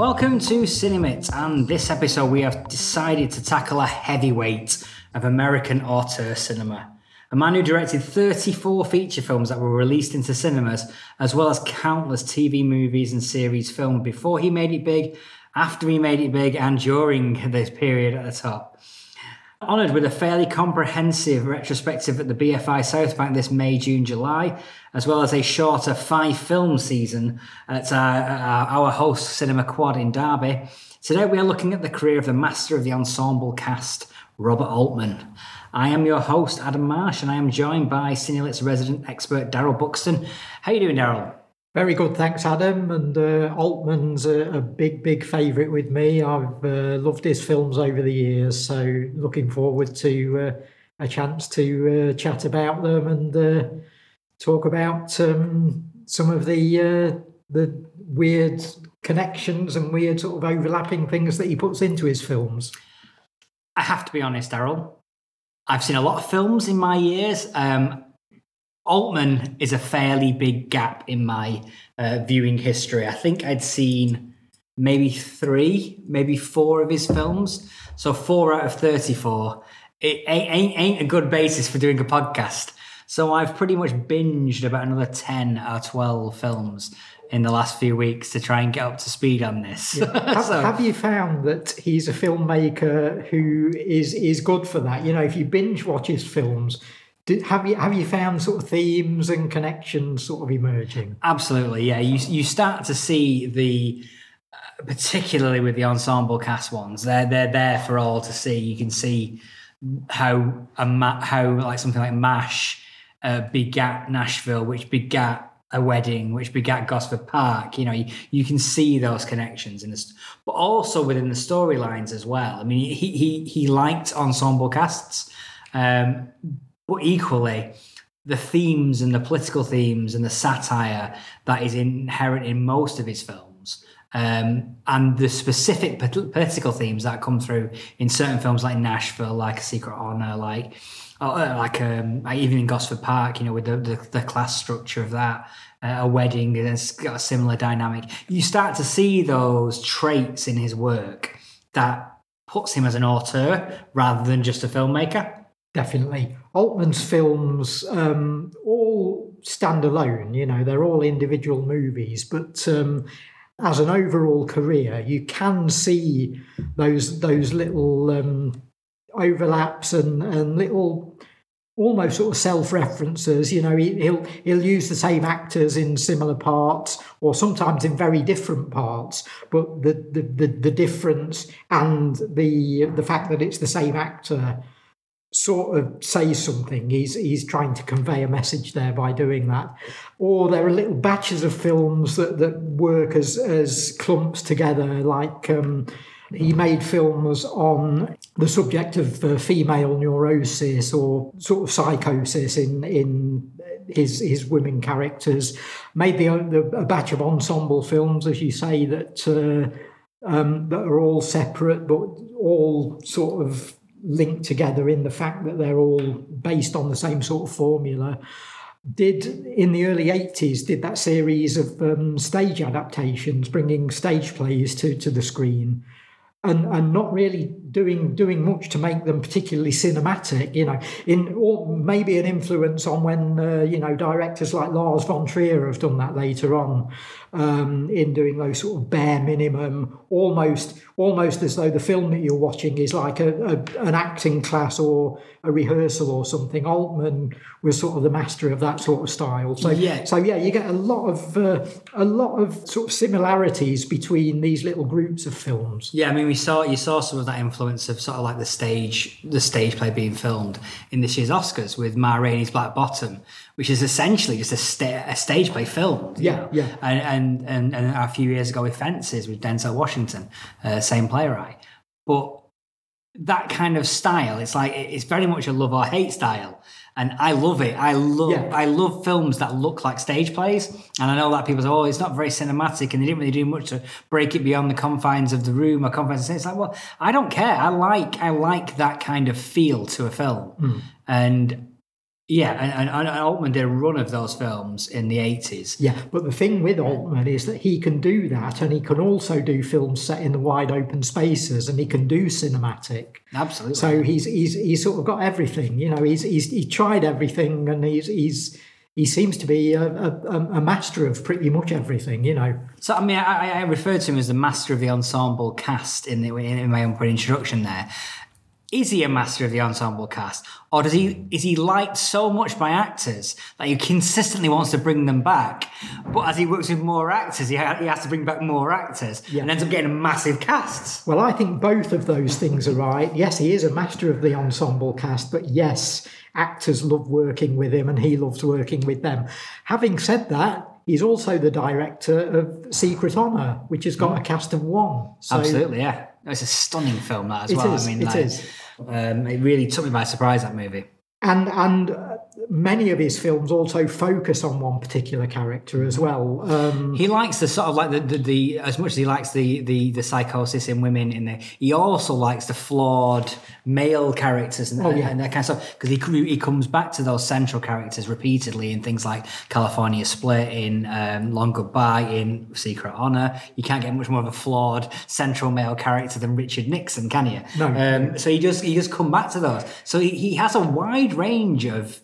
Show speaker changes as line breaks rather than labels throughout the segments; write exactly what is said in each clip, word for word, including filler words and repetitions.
Welcome to Cinemit, and this episode we have decided to tackle a heavyweight of American auteur cinema. A man who directed thirty-four feature films that were released into cinemas, as well as countless T V movies and series filmed before he made it big, after he made it big, and during this period at the top. Honoured with a fairly comprehensive retrospective at the B F I South Bank this May, June, July, as well as a shorter five-film season at our, our host Cinema Quad in Derby. Today we are looking at the career of the master of the ensemble cast, Robert Altman. I am your host, Adam Marsh, and I am joined by Cinelit's resident expert, Daryl Buxton. How are you doing, Daryl?
Very good, thanks, Adam. And uh, Altman's a, a big, big favourite with me. I've uh, loved his films over the years, so looking forward to uh, a chance to uh, chat about them and uh, talk about um, some of the uh, the weird connections and weird sort of overlapping things that he puts into his films.
I have to be honest, Daryl. I've seen a lot of films in my years. Um, Altman is a fairly big gap in my uh, viewing history. I think I'd seen maybe three, maybe four of his films. So four out of thirty-four. It ain't, ain't a good basis for doing a podcast. So I've pretty much binged about another ten or twelve films in the last few weeks to try and get up to speed on this.
Yeah. Have, so, have you found that he's a filmmaker who is is good for that? You know, if you binge watch his films, Did, have you have you found sort of themes and connections sort of emerging?
Absolutely, yeah. You you start to see the, uh, particularly with the ensemble cast ones, they're they're there for all to see. You can see how a how like something like MASH uh, begat Nashville, which begat A Wedding, which begat Gosford Park. You know, you, you can see those connections in this, but also within the storylines as well. I mean, he he he liked ensemble casts. Um, But equally, the themes and the political themes and the satire that is inherent in most of his films, um, and the specific political themes that come through in certain films like Nashville, like A Secret Honor, like uh, like, um, like even in Gosford Park, you know, with the, the, the class structure of that, uh, A Wedding, and it's got a similar dynamic. You start to see those traits in his work that puts him as an auteur rather than just a filmmaker.
Definitely. Altman's films um, all stand alone, you know, they're all individual movies, but um, as an overall career, you can see those those little um, overlaps and, and little almost sort of self-references. You know, he, he'll he'll use the same actors in similar parts or sometimes in very different parts, but the the, the, the difference and the the fact that it's the same actor sort of says something. He's he's trying to convey a message there by doing that. Or there are little batches of films that, that work as as clumps together. Like um, he made films on the subject of uh, female neurosis or sort of psychosis in in his his women characters. Made the, the a batch of ensemble films, as you say, that uh, um, that are all separate but all sort of linked together in the fact that they're all based on the same sort of formula. Did in the early eighties did that series of um, stage adaptations, bringing stage plays to, to the screen, and and not really doing doing much to make them particularly cinematic. You know, in or maybe an influence on when uh, you know directors like Lars von Trier have done that later on, um, in doing those sort of bare minimum, almost almost as though the film that you're watching is like a, a an acting class or a rehearsal or something. Altman was sort of the master of that sort of style. So
yeah,
so yeah, you get a lot of uh, a lot of sort of similarities between these little groups of films.
Yeah, I mean, we saw you saw some of that influence of sort of like the stage the stage play being filmed in this year's Oscars with Ma Rainey's Black Bottom, which is essentially just a, sta- a stage play filmed.
Yeah,
know?
yeah.
And, and and and a few years ago with Fences with Denzel Washington, uh, same playwright. But that kind of style, it's like it's very much a love or hate style. And I love it. I love
yeah.
I love films that look like stage plays. And I know that people say, oh, it's not very cinematic and they didn't really do much to break it beyond the confines of the room or confines of the scene. It's like, well, I don't care. I like I like that kind of feel to a film.
Mm.
And Yeah, and, and, and Altman did a run of those films in the eighties.
Yeah, but the thing with Altman is that he can do that, and he can also do films set in the wide open spaces, and he can do cinematic.
Absolutely.
So he's he's he's sort of got everything. You know, he's he's he tried everything, and he's he's he seems to be a, a, a master of pretty much everything. You know.
So I mean, I, I referred to him as the master of the ensemble cast in the, in my own introduction there. Is he a master of the ensemble cast, or does he is he liked so much by actors that he consistently wants to bring them back? But as he works with more actors, he, ha- he has to bring back more actors, yeah. and ends up getting massive casts.
Well, I think both of those things are right. Yes, he is a master of the ensemble cast, but yes, actors love working with him, and he loves working with them. Having said that, he's also the director of Secret Honor, which has got mm. a cast of one.
So Absolutely, yeah. It's a stunning film, that as
it
well.
Is,
I mean,
it
like,
is.
Um, it really took me by surprise, that movie.
And and uh, many of his films also focus on one particular character as well. Um,
he likes the sort of like the, the, the as much as he likes the, the the psychosis in women in there, he also likes the flawed male characters and,
oh, yeah.
and that kind of stuff, because he he comes back to those central characters repeatedly in things like California Split, in um, Long Goodbye, in Secret Honor. You can't get much more of a flawed central male character than Richard Nixon, can you?
No.
Um, so he just he just come back to those. So he, he has a wide range of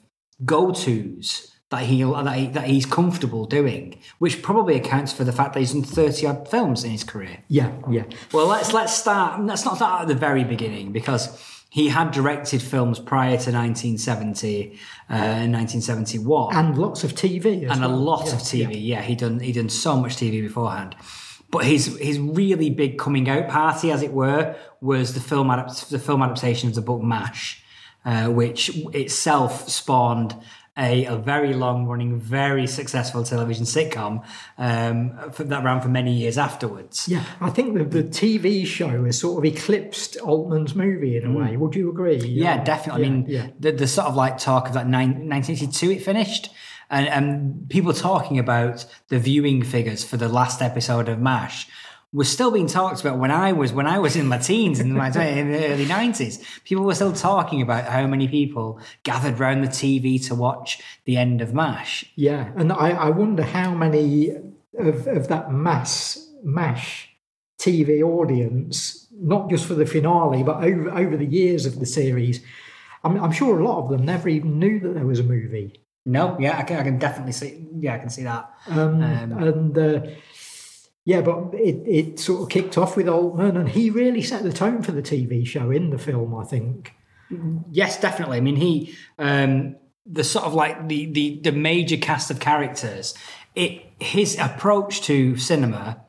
go-tos that he that he that he's comfortable doing, which probably accounts for the fact that he's done thirty odd films in his career.
Yeah, yeah.
Well, let's let's start. Let's not start at the very beginning, because he had directed films prior to nineteen seventy uh, and nineteen seventy-one,
and lots of T V, as
and
well.
a lot
yeah,
of T V.
Yeah,
yeah he done he done so much T V beforehand. But his his really big coming out party, as it were, was the film adapt- the film adaptation of the book MASH. Uh, which itself spawned a, a very long-running, very successful television sitcom um, for, that ran for many years afterwards.
Yeah, I think the, the T V show has sort of eclipsed Altman's movie in a mm. way. Would you agree?
Yeah, yeah definitely.
Yeah,
I mean,
yeah.
the, the sort of like talk of that nine, nineteen eighty-two it finished, and, and people talking about the viewing figures for the last episode of MASH was still being talked about when I was when I was in my teens in, my, in the early nineties. People were still talking about how many people gathered around the T V to watch the end of MASH.
Yeah, and I, I wonder how many of, of that mass MASH T V audience, not just for the finale, but over over the years of the series, I'm, I'm sure a lot of them never even knew that there was a movie.
No, yeah, I can, I can definitely see. Yeah, I can see that.
Um,
um,
and. Uh, Yeah, but it, it sort of kicked off with Altman, and he really set the tone for the T V show in the film, I think.
Yes, definitely. I mean, he, um, the sort of like the, the, the major cast of characters, it his approach to cinema,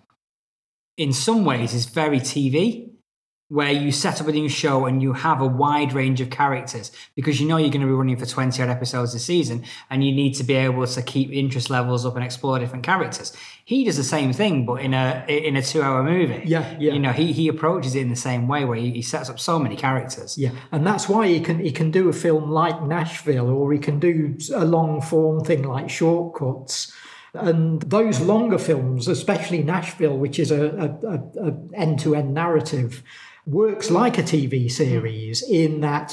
in some ways, is very T V, where you set up a new show and you have a wide range of characters, because you know you're going to be running for twenty odd episodes a season, and you need to be able to keep interest levels up and explore different characters. He does the same thing, but in a in a two hour movie.
Yeah, yeah.
You know, he he approaches it in the same way, where he, he sets up so many characters.
Yeah, and that's why he can he can do a film like Nashville, or he can do a long form thing like Shortcuts. And those longer films, especially Nashville, which is a, a, a, a end-to-end narrative, works like a T V series in that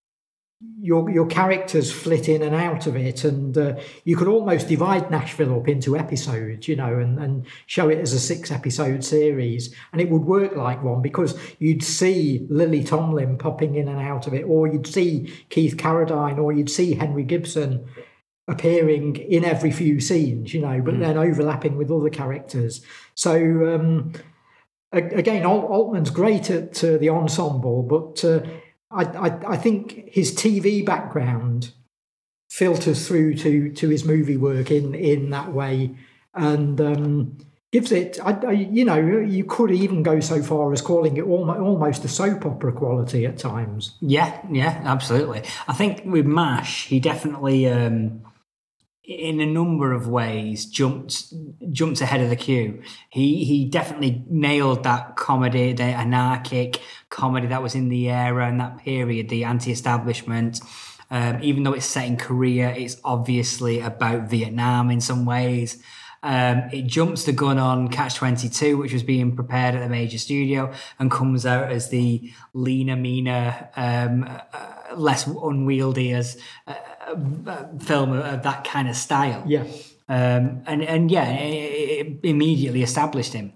your your characters flit in and out of it, and uh, you could almost divide Nashville up into episodes, you know, and, and show it as a six-episode series, and it would work like one, because you'd see Lily Tomlin popping in and out of it, or you'd see Keith Carradine, or you'd see Henry Gibson appearing in every few scenes, you know, but mm. then overlapping with other characters. So um, again, Altman's great at uh, the ensemble, but uh, I, I, I think his T V background filters through to to his movie work in in that way, and um, gives it. I, I, you know, you could even go so far as calling it almost, almost a soap opera quality at times.
Yeah, yeah, absolutely. I think with MASH, he definitely. Um, in a number of ways, jumped jumped ahead of the queue. He he definitely nailed that comedy, the anarchic comedy that was in the era and that period, the anti-establishment. Um, even though it's set in Korea, it's obviously about Vietnam in some ways. Um, it jumps the gun on Catch twenty-two, which was being prepared at the major studio, and comes out as the leaner, meaner, um, uh, less unwieldy as uh, uh, film of that kind of style.
Yeah.
Um, and, and yeah, it, it immediately established him.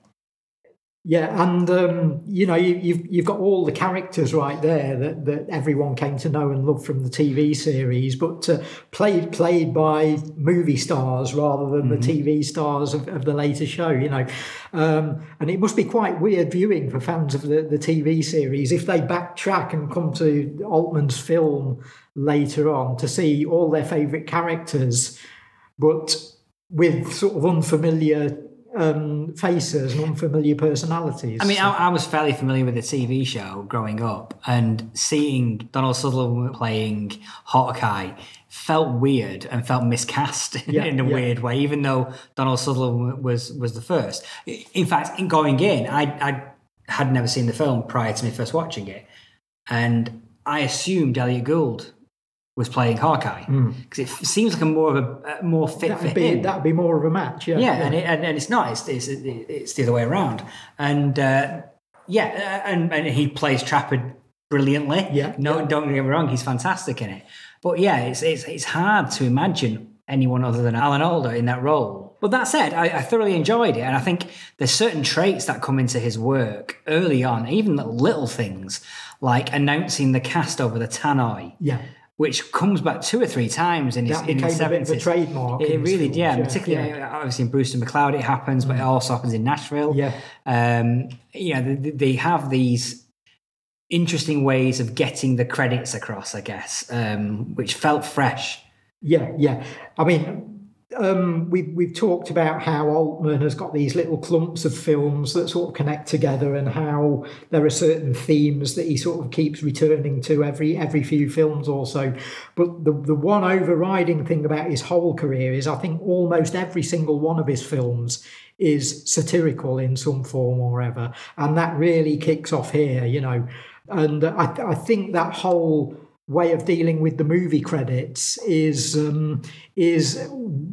Yeah, and um, you know, you, you've you've got all the characters right there that, that everyone came to know and love from the T V series, but uh, played played by movie stars rather than mm-hmm. the T V stars of, of the later show. You know, um, and it must be quite weird viewing for fans of the, the T V series if they backtrack and come to Altman's film later on to see all their favourite characters, but with sort of unfamiliar Um, faces and unfamiliar personalities.
I mean, I, I was fairly familiar with the T V show growing up, and seeing Donald Sutherland playing Hawkeye felt weird and felt miscast
yeah,
in a
yeah.
weird way, even though Donald Sutherland was was the first. In fact, in going in, I, I had never seen the film prior to me first watching it, and I assumed Elliot Gould was playing Hawkeye because mm. it seems like a more of a, a more fit
that'd
for
be,
him.
That'd be more of a match, yeah.
Yeah,
yeah.
And, it, and and it's not. It's it's, it's the other way around. And uh, yeah, and, and he plays Trapper brilliantly.
Yeah,
no,
yeah.
don't get me wrong, he's fantastic in it. But yeah, it's it's it's hard to imagine anyone other than Alan Alda in that role. But that said, I, I thoroughly enjoyed it, and I think there's certain traits that come into his work early on, even little things like announcing the cast over the tannoy.
Yeah.
Which comes back two or three times in his,
that
in his seventies.
A bit of a trademark.
It really,
films,
yeah,
yeah.
particularly
yeah.
obviously in Brewster McCloud it happens, but it also happens in Nashville.
Yeah,
um, you know, they, they have these interesting ways of getting the credits across, I guess, um, which felt fresh.
Yeah, yeah. I mean, um, we've we've talked about how Altman has got these little clumps of films that sort of connect together, and how there are certain themes that he sort of keeps returning to every every few films or so. But the the one overriding thing about his whole career is, I think almost every single one of his films is satirical in some form or other, and that really kicks off here, you know. And I I think that whole way of dealing with the movie credits is um, is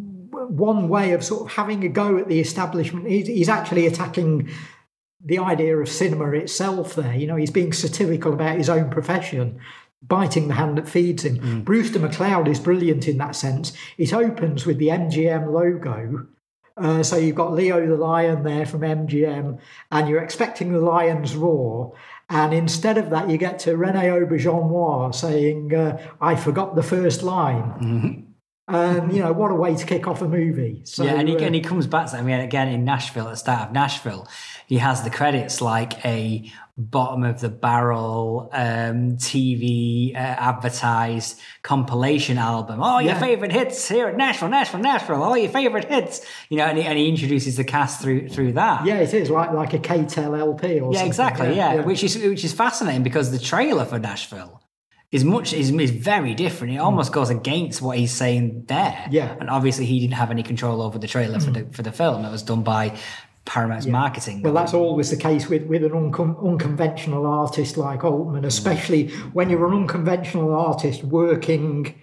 one way of sort of having a go at the establishment. He's, he's actually attacking the idea of cinema itself there. You know, he's being satirical about his own profession, biting the hand that feeds him. Mm. Brewster McCloud is brilliant in that sense. It opens with the M G M logo. Uh, so you've got Leo the Lion there from M G M, and you're expecting the lion's roar. And instead of that, you get to René Auberjonois saying, uh, I forgot the first line. Mm-hmm. And, you know, what a way to kick off a movie. So,
yeah, and he,
uh,
and he comes back to, I mean, again, in Nashville, at the start of Nashville, he has the credits like a bottom of the barrel um, T V uh, advertised compilation album. Oh, your
yeah.
favourite hits here at Nashville, Nashville, Nashville. All your favourite hits. You know, and he, and he introduces the cast through through that.
Yeah, it is like like a K T E L L P or
yeah,
something.
Exactly, yeah,
yeah,
yeah, which is which is fascinating because the trailer for Nashville is much is, is very different. It almost mm. goes against what he's saying there.
Yeah,
and obviously he didn't have any control over the trailer mm. for the for the film. It was done by Paramount's yeah. marketing.
Well, that's always the case with, with an uncon- unconventional artist like Altman, especially when you're an unconventional artist working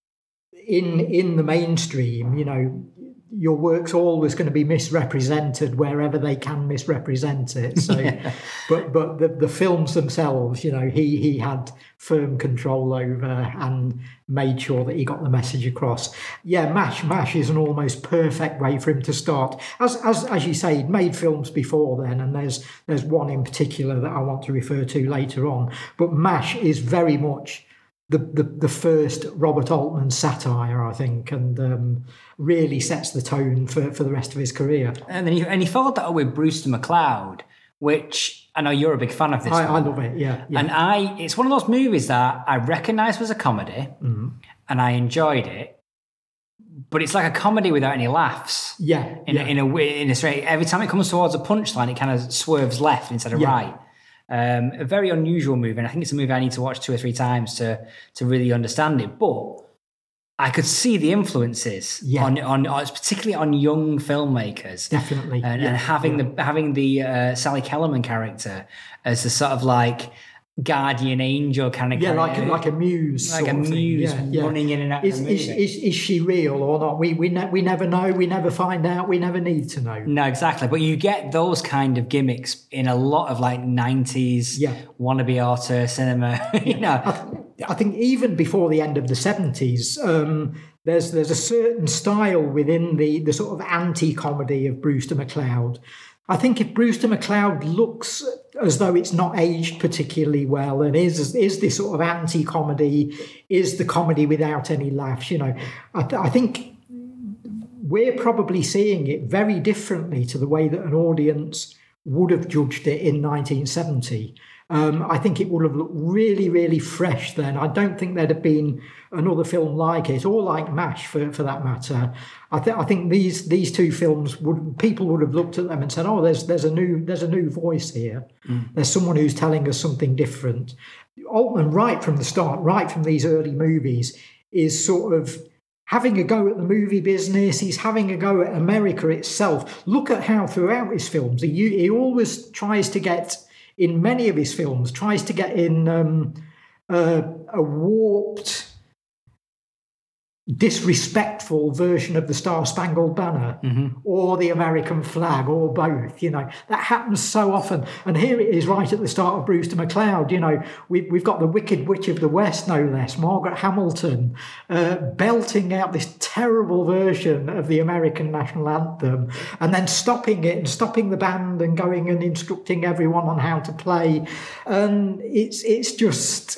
in in the mainstream. You know, your work's always going to be misrepresented wherever they can misrepresent it. So, yeah. but but the, the films themselves, you know, he he had firm control over and made sure that he got the message across. Yeah, MASH MASH is an almost perfect way for him to start. As as as you say, he'd made films before then, and there's there's one in particular that I want to refer to later on. But MASH is very much the the, the first Robert Altman satire, I think, and um, really sets the tone for, for the rest of his career.
And then he and he followed that up with Brewster McCloud, which I know you're a big fan of this
I,
one.
I love it, yeah, yeah.
And I, it's one of those movies that I recognised was a comedy,
mm-hmm.
and I enjoyed it. But it's like a comedy without any laughs.
Yeah,
in
yeah.
A, in a way, in a straight. Every time it comes towards a punchline, it kind of swerves left instead of
yeah.
right. Um, a very unusual movie, and I think it's a movie I need to watch two or three times to to really understand it. But I could see the influences
yeah.
on, on on particularly on young filmmakers,
definitely,
and,
yeah.
and having
yeah.
the having the uh, Sally Kellerman character as the sort of like guardian angel kind of
yeah,
character.
like a, like a muse,
like
sort
a
of thing.
muse
Yeah, yeah.
running in and out
Is,
of the
is,
movie.
is, is she real or not? We we ne- we never know. We never find out. We never need to know.
No, exactly. But you get those kind of gimmicks in a lot of like nineties
Yeah.
wannabe auteur cinema. you know,
I think even before the end of the seventies, um, there's there's a certain style within the the sort of anti-comedy of Brewster McCloud. I think if Brewster McCloud looks as though it's not aged particularly well and is is this sort of anti-comedy, is the comedy without any laughs, you know, I, th- I think we're probably seeing it very differently to the way that an audience would have judged it in nineteen seventy. Um, I think it would have looked really, really fresh then. I don't think there'd have been another film like it, or like MASH for, for that matter. I think I think these these two films would people would have looked at them and said, "Oh, there's there's a new there's a new voice here. Mm. There's someone who's telling us something different." Altman, right from the start, right from these early movies, is sort of having a go at the movie business. He's having a go at America itself. Look at how throughout his films, he, he always tries to get, in many of his films, tries to get in um, uh, a warped, disrespectful version of the Star-Spangled Banner, mm-hmm. or the American flag, or both. You know, that happens so often. And here it is right at the start of Brewster McCloud. You know, we, we've got the Wicked Witch of the West, no less, Margaret Hamilton, uh, belting out this terrible version of the American national anthem, and then stopping it and stopping the band and going and instructing everyone on how to play. And it's it's just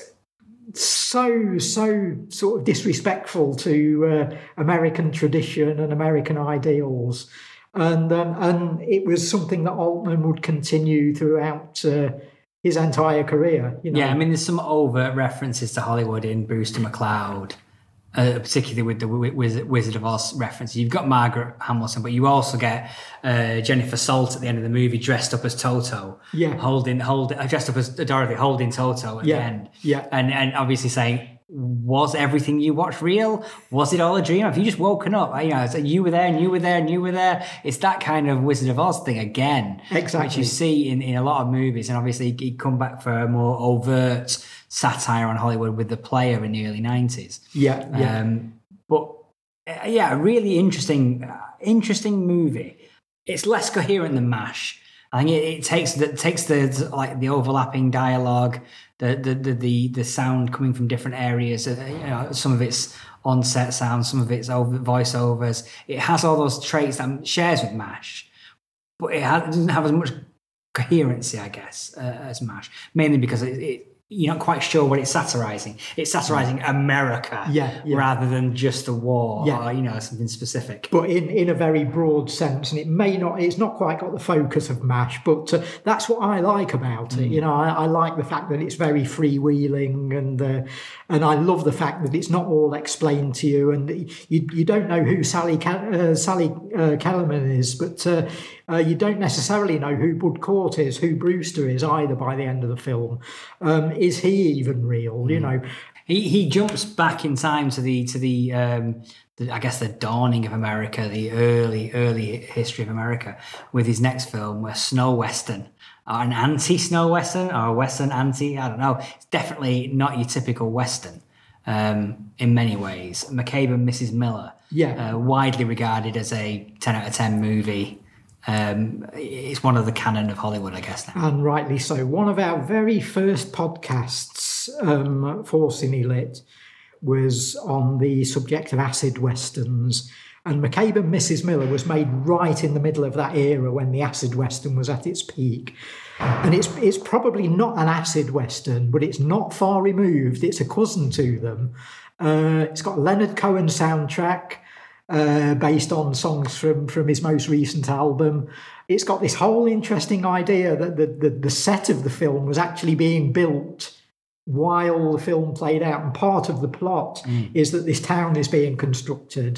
so so sort of disrespectful to uh, American tradition and American ideals, and um, and it was something that Altman would continue throughout uh, his entire career. You know?
Yeah, I mean, there's some overt references to Hollywood in Brewster McCloud, uh, particularly with the Wizard, Wizard of Oz references. You've got Margaret Hamilton, but you also get uh, Jennifer Salt at the end of the movie dressed up as Toto.
Yeah.
Holding, holding, dressed up as Dorothy, holding Toto at
yeah.
the end.
Yeah.
And, and obviously saying, was everything you watched real? Was it all a dream? Have you just woken up? You know, it's like you were there and you were there and you were there. It's that kind of Wizard of Oz thing again.
Exactly.
Which you see in, in a lot of movies. And obviously he'd come back for a more overt satire on Hollywood with The Player in the early nineties.
Yeah, yeah.
Um, but uh, yeah, a really interesting, uh, interesting movie. It's less coherent than MASH. I think it, it takes the takes the like the overlapping dialogue, the the the the, the sound coming from different areas. Uh, you know, some of it's on-set sound, some of it's over, voiceovers. It has all those traits that it shares with MASH, but it, has, it doesn't have as much coherency, I guess, uh, as MASH. Mainly because it, it you're not quite sure what it's satirizing. It's satirizing America,
yeah, yeah.
rather than just the war,
yeah.
or you know, something specific.
But in, in a very broad sense, and it may not, it's not quite got the focus of MASH, but uh, that's what I like about it. Mm. You know, I, I like the fact that it's very freewheeling, and uh, and I love the fact that it's not all explained to you, and you you don't know who Sally uh, Sally uh, Kellerman is, but uh, uh, you don't necessarily know who Bud Cort is, who Brewster is either by the end of the film. Um, is he even real? You know,
he he jumps back in time to the to the, um, the I guess the dawning of America, the early early history of America, with his next film, a snow western, or an anti-snow western, or a western anti. I don't know. It's definitely not your typical western. Um, in many ways, McCabe and Missus Miller,
yeah,
uh, widely regarded as a ten out of ten movie. Um, it's one of the canon of Hollywood, I guess now.
And rightly so. One of our very first podcasts um, for CineLit was on the subject of acid westerns. And McCabe and Missus Miller was made right in the middle of that era when the acid western was at its peak. And it's it's probably not an acid western, but it's not far removed. It's a cousin to them. Uh, it's got a Leonard Cohen soundtrack. Uh, based on songs from, from his most recent album. It's got this whole interesting idea that the, the, the set of the film was actually being built while the film played out. And part of the plot mm. is that this town is being constructed.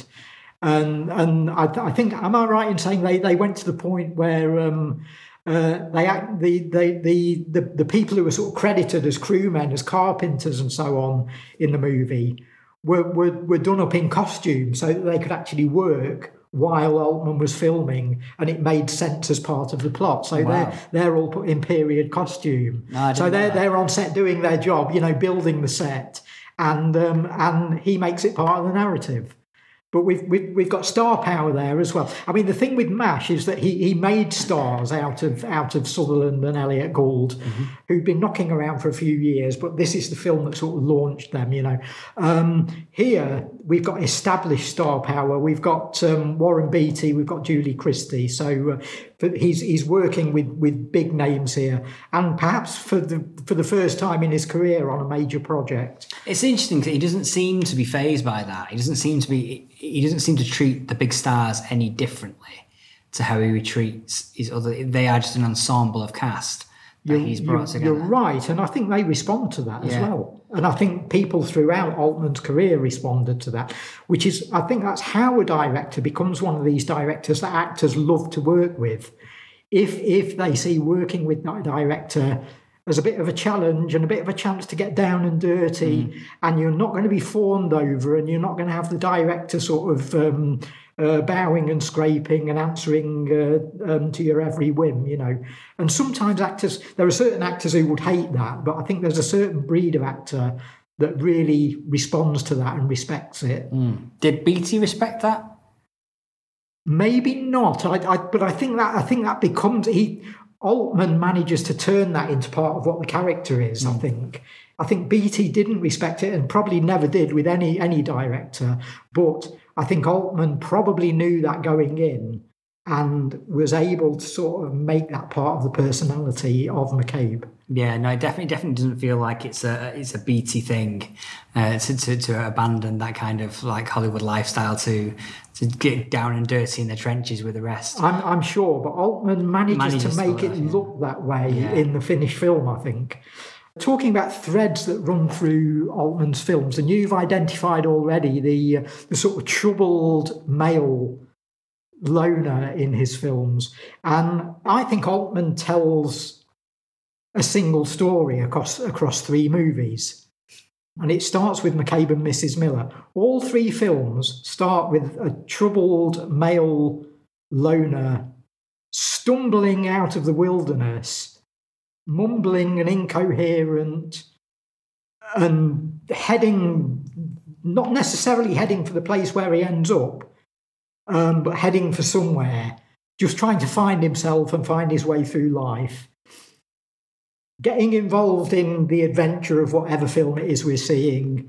And and I, I think, am I right in saying they, they went to the point where um, uh, they act, the, the, the, the, the people who were sort of credited as crewmen, as carpenters and so on in the movie, Were, were were done up in costume so that they could actually work while Altman was filming, and it made sense as part of the plot. So
Wow.
they're they're all put in period costume.
No, I didn't
so
know
they're
that.
they're on set doing their job, you know, building the set, and um, and he makes it part of the narrative. But we've, we've we've got star power there as well. I mean, the thing with MASH is that he he made stars out of out of Sutherland and Elliot Gould, mm-hmm. who'd been knocking around for a few years. But this is the film that sort of launched them. You know, um, here we've got established star power. We've got um, Warren Beatty. We've got Julie Christie. So uh, but he's he's working with with big names here, and perhaps for the for the first time in his career on a major project.
It's interesting that he doesn't seem to be fazed by that. He doesn't seem to be. He doesn't seem to treat the big stars any differently to how he treats his other. They are just an ensemble of cast that
you're,
he's brought
you're,
together.
You're right, and I think they respond to that
yeah.
as well. And I think people throughout Altman's career responded to that, which is, I think that's how a director becomes one of these directors that actors love to work with. If if they see working with that director as a bit of a challenge and a bit of a chance to get down and dirty, mm. and you're not going to be fawned over, and you're not going to have the director sort of um, uh, bowing and scraping and answering uh, um, to your every whim, you know. And sometimes actors, there are certain actors who would hate that, but I think there's a certain breed of actor that really responds to that and respects it.
Mm. Did Beatty respect that?
Maybe not, I, I, but I think that I think that becomes he. Altman manages to turn that into part of what the character is, mm. I think. I think Beatty didn't respect it and probably never did with any any director. But I think Altman probably knew that going in and was able to sort of make that part of the personality of McCabe.
Yeah, no, it definitely definitely doesn't feel like it's a it's a Beatty thing uh, to, to to abandon that kind of like Hollywood lifestyle to to get down and dirty in the trenches with the rest.
I'm I'm sure, but Altman manages, manages to make it
that, yeah.
look that way
yeah.
in the finished film, I think. Talking about threads that run through Altman's films, and you've identified already the uh, the sort of troubled male loner in his films, and I think Altman tells a single story across across three movies. And it starts with McCabe and Missus Miller. All three films start with a troubled male loner stumbling out of the wilderness, mumbling and incoherent, and heading, not necessarily heading for the place where he ends up, um, but heading for somewhere, just trying to find himself and find his way through life. Getting involved in the adventure of whatever film it is we're seeing,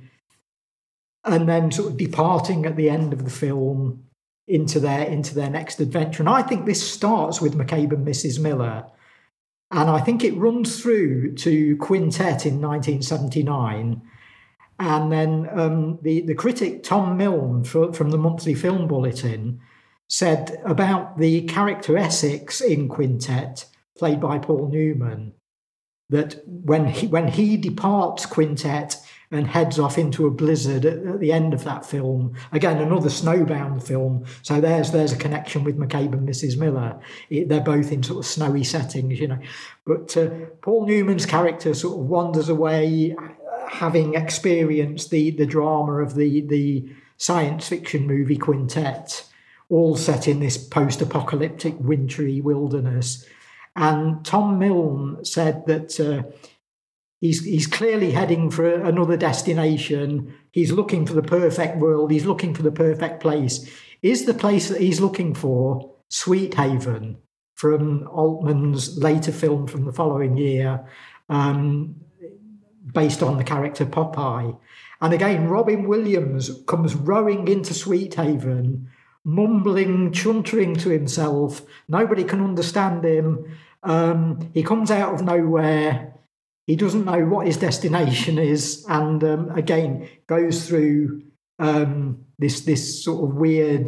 and then sort of departing at the end of the film into their into their next adventure. And I think this starts with McCabe and Missus Miller, and I think it runs through to Quintet in nineteen seventy-nine. And then um, the, the critic Tom Milne for, from the Monthly Film Bulletin said about the character Essex in Quintet, played by Paul Newman, that when he, when he departs Quintet and heads off into a blizzard at, at the end of that film, again, another snowbound film, so there's there's a connection with McCabe and Missus Miller. It, they're both in sort of snowy settings, you know. But uh, Paul Newman's character sort of wanders away, having experienced the, the drama of the, the science fiction movie Quintet, all set in this post-apocalyptic wintry wilderness. And Tom Milne said that uh, he's he's clearly heading for another destination. He's looking for the perfect world. He's looking for the perfect place. Is the place that he's looking for Sweet Haven, from Altman's later film from the following year, um, based on the character Popeye? And again, Robin Williams comes rowing into Sweet Haven, mumbling, chuntering to himself. Nobody can understand him. Um, he comes out of nowhere. He doesn't know what his destination is, and um, again goes through um, this this sort of weird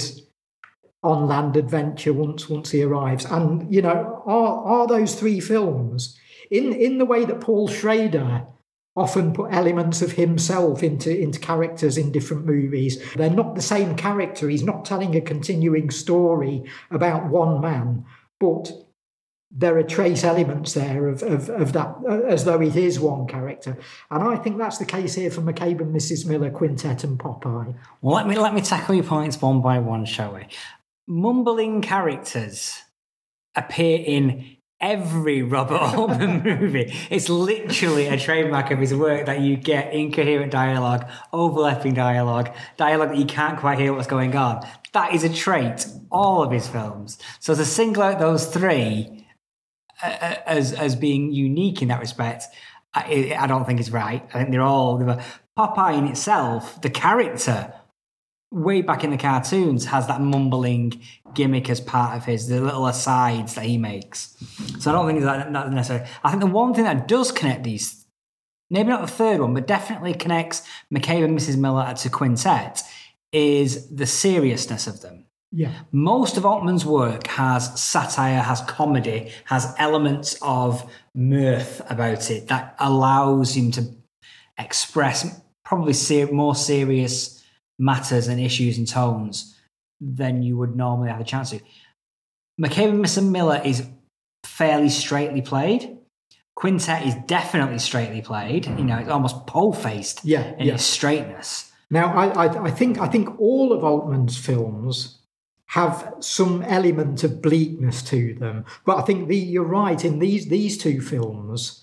on-land adventure once once he arrives. And you know, are are those three films in in the way that Paul Schrader often put elements of himself into, into characters in different movies? They're not the same character. He's not telling a continuing story about one man, but there are trace elements there of, of, of that, as though it is one character. And I think that's the case here for McCabe and Missus Miller, Quintet and Popeye.
Well, let me let me tackle your points one by one, shall we? mumbling characters appear in every Robert Altman movie. It's literally a trademark of his work that you get incoherent dialogue, overlapping dialogue, dialogue that you can't quite hear what's going on. That is a trait, all of his films. So to single out those three uh, as as being unique in that respect, I, I don't think is right. I think they're all... They're, Popeye in itself, the character, way back in the cartoons, has that mumbling gimmick as part of his, the little asides that he makes. So I don't think that that's necessary. I think the one thing that does connect these, maybe not the third one, but definitely connects McCabe and Missus Miller to Quintet, is the seriousness of them.
Yeah.
Most of Altman's work has satire, has comedy, has elements of mirth about it that allows him to express probably ser- more serious matters and issues and tones than you would normally have a chance to. McCabe and Missus Miller is fairly straightly played. Quintet is definitely straightly played. You know, it's almost pole-faced
yeah,
in
yeah.
its straightness.
Now, I, I, I think I think all of Altman's films have some element of bleakness to them, but I think the, you're right. In these these two films,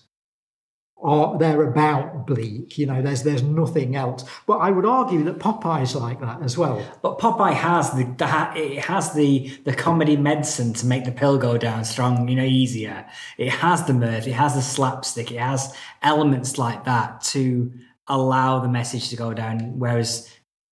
are they're about bleak. You know, there's there's nothing else. But I would argue that Popeye's like that as well.
But Popeye has the, the it has the the comedy medicine to make the pill go down strong, you know, easier. It has the mirth, it has the slapstick, it has elements like that to allow the message to go down. Whereas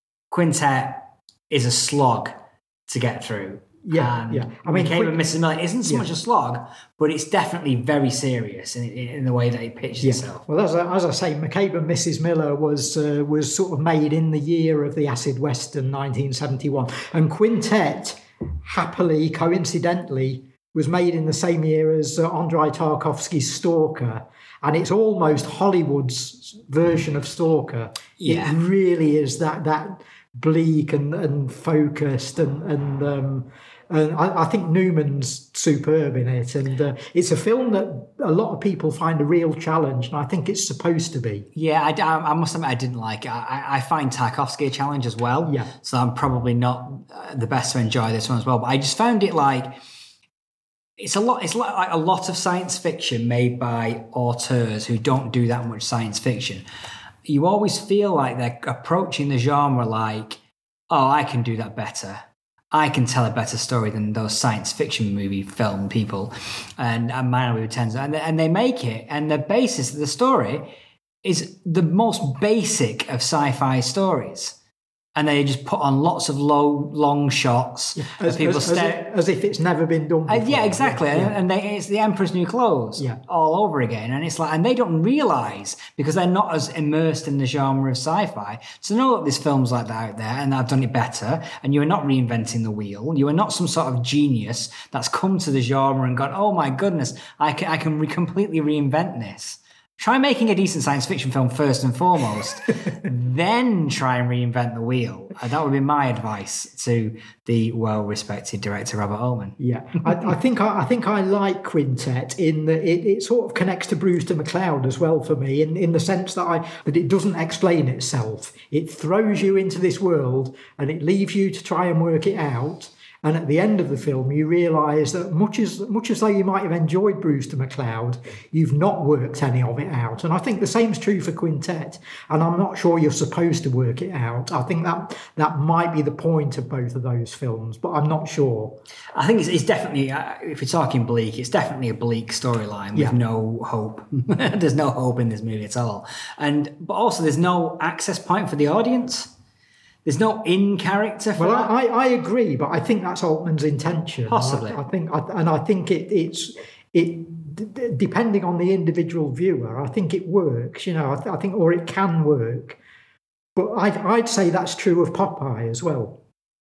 Quintet is a slog to get through.
Yeah,
and
yeah. I mean,
McCabe
Quin-
and Missus Miller isn't so
yeah.
much a slog, but it's definitely very serious in, in, in the way that it pitches
yeah.
itself.
Well, as I, as I say, McCabe and Missus Miller was uh, was sort of made in the year of the acid western, nineteen seventy-one, and Quintet, happily, coincidentally, was made in the same year as uh, Andrei Tarkovsky's Stalker, and it's almost Hollywood's version of Stalker.
Yeah.
It really is that that bleak and, and focused and and. Um, And I, I think Newman's superb in it. And uh, it's a film that a lot of people find a real challenge, and I think it's supposed to be.
Yeah, I, I, I must admit I didn't like it. I, I find Tarkovsky a challenge as well.
Yeah.
So I'm probably not uh, the best to enjoy this one as well. But I just found it like, it's a lot. It's like a lot of science fiction made by auteurs who don't do that much science fiction. You always feel like they're approaching the genre like, oh, I can do that better. I can tell a better story than those science fiction movie film people, and, and Manowy Tens, and and they make it. And the basis of the story is the most basic of sci-fi stories, and they just put on lots of low, long shots
Yeah.
of
As,
people
as, as,
stare.
if, as if it's never been done before.
Uh, yeah, exactly,
Yeah.
and, and they, it's the Emperor's New Clothes
Yeah.
all over again, and it's like, and they don't realize because they're not as immersed in the genre of sci-fi to know that there's films like that out there, and I've done it better. And you are not reinventing the wheel. You are not some sort of genius that's come to the genre and gone, oh my goodness, I can I can re- completely reinvent this. Try making a decent science fiction film first and foremost, then try and reinvent the wheel. Uh, that would be my advice to the well-respected director Robert Altman.
Yeah, I, I think I, I think I like Quintet in that it, it sort of connects to Brewster McCloud as well for me, in, in the sense that I that it doesn't explain itself. It throws you into this world and it leaves you to try and work it out. And at the end of the film, you realise that much as much as though you might have enjoyed Brewster McCloud, you've not worked any of it out. And I think the same's true for Quintet. And I'm not sure you're supposed to work it out. I think that that might be the point of both of those films, but I'm not sure.
I think it's, it's definitely, uh, if you're talking bleak, it's definitely a bleak storyline with
Yeah.
no hope. There's no hope in this movie at all. And but also, there's no access point for the audience. There's no in character for
Well,
that.
I, I agree, but I think that's Altman's intention.
Possibly.
I, I think, I, and I think it, it's it d- d- depending on the individual viewer. I think it works, you know. I, th- I think, or it can work. But I'd, I'd say that's true of Popeye as well.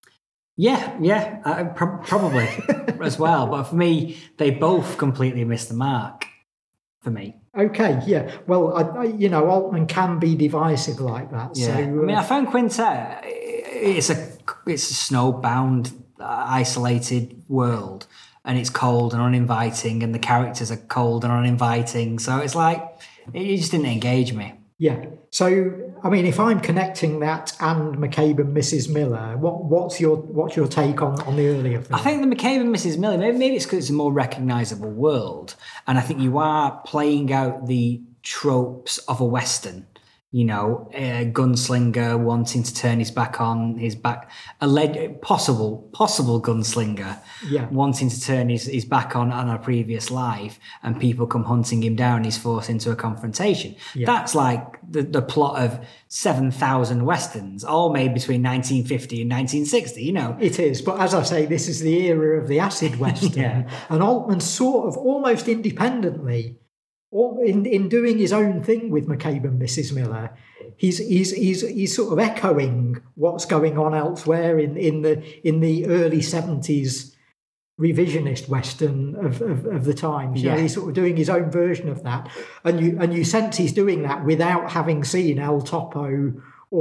Yeah, yeah, uh, pro- probably as well. But for me, they both completely missed the mark. For me,
Okay, yeah. Well, I, I, you know, Altman can be divisive like that.
yeah.
So, uh,
I mean, I found Quintet. It's a it's a snowbound, uh, isolated world, and it's cold and uninviting, and the characters are cold and uninviting. So it's like it just didn't engage me.
Yeah. So, I mean, if I'm connecting that and McCabe and Missus Miller, what, what's your what's your take on, on the earlier film?
I think the McCabe and Missus Miller, maybe, maybe it's because it's a more recognisable world. And I think you are playing out the tropes of a Western. You know, a gunslinger wanting to turn his back on his back, a led, possible possible gunslinger
yeah.
wanting to turn his, his back on, on a previous life, and people come hunting him down. He's forced into a confrontation.
Yeah.
That's like the, the plot of seven thousand Westerns, all made between nineteen fifty and nineteen sixty, you know.
It is, but as I say, this is the era of the acid Western.
yeah.
And Altman sort of almost independently, In, in doing his own thing with McCabe and Missus Miller, he's he's he's he's sort of echoing what's going on elsewhere in, in the in the early seventies revisionist Western of, of, of the times. You
yeah.
know, he's sort of doing his own version of that, and you and you sense he's doing that without having seen El Topo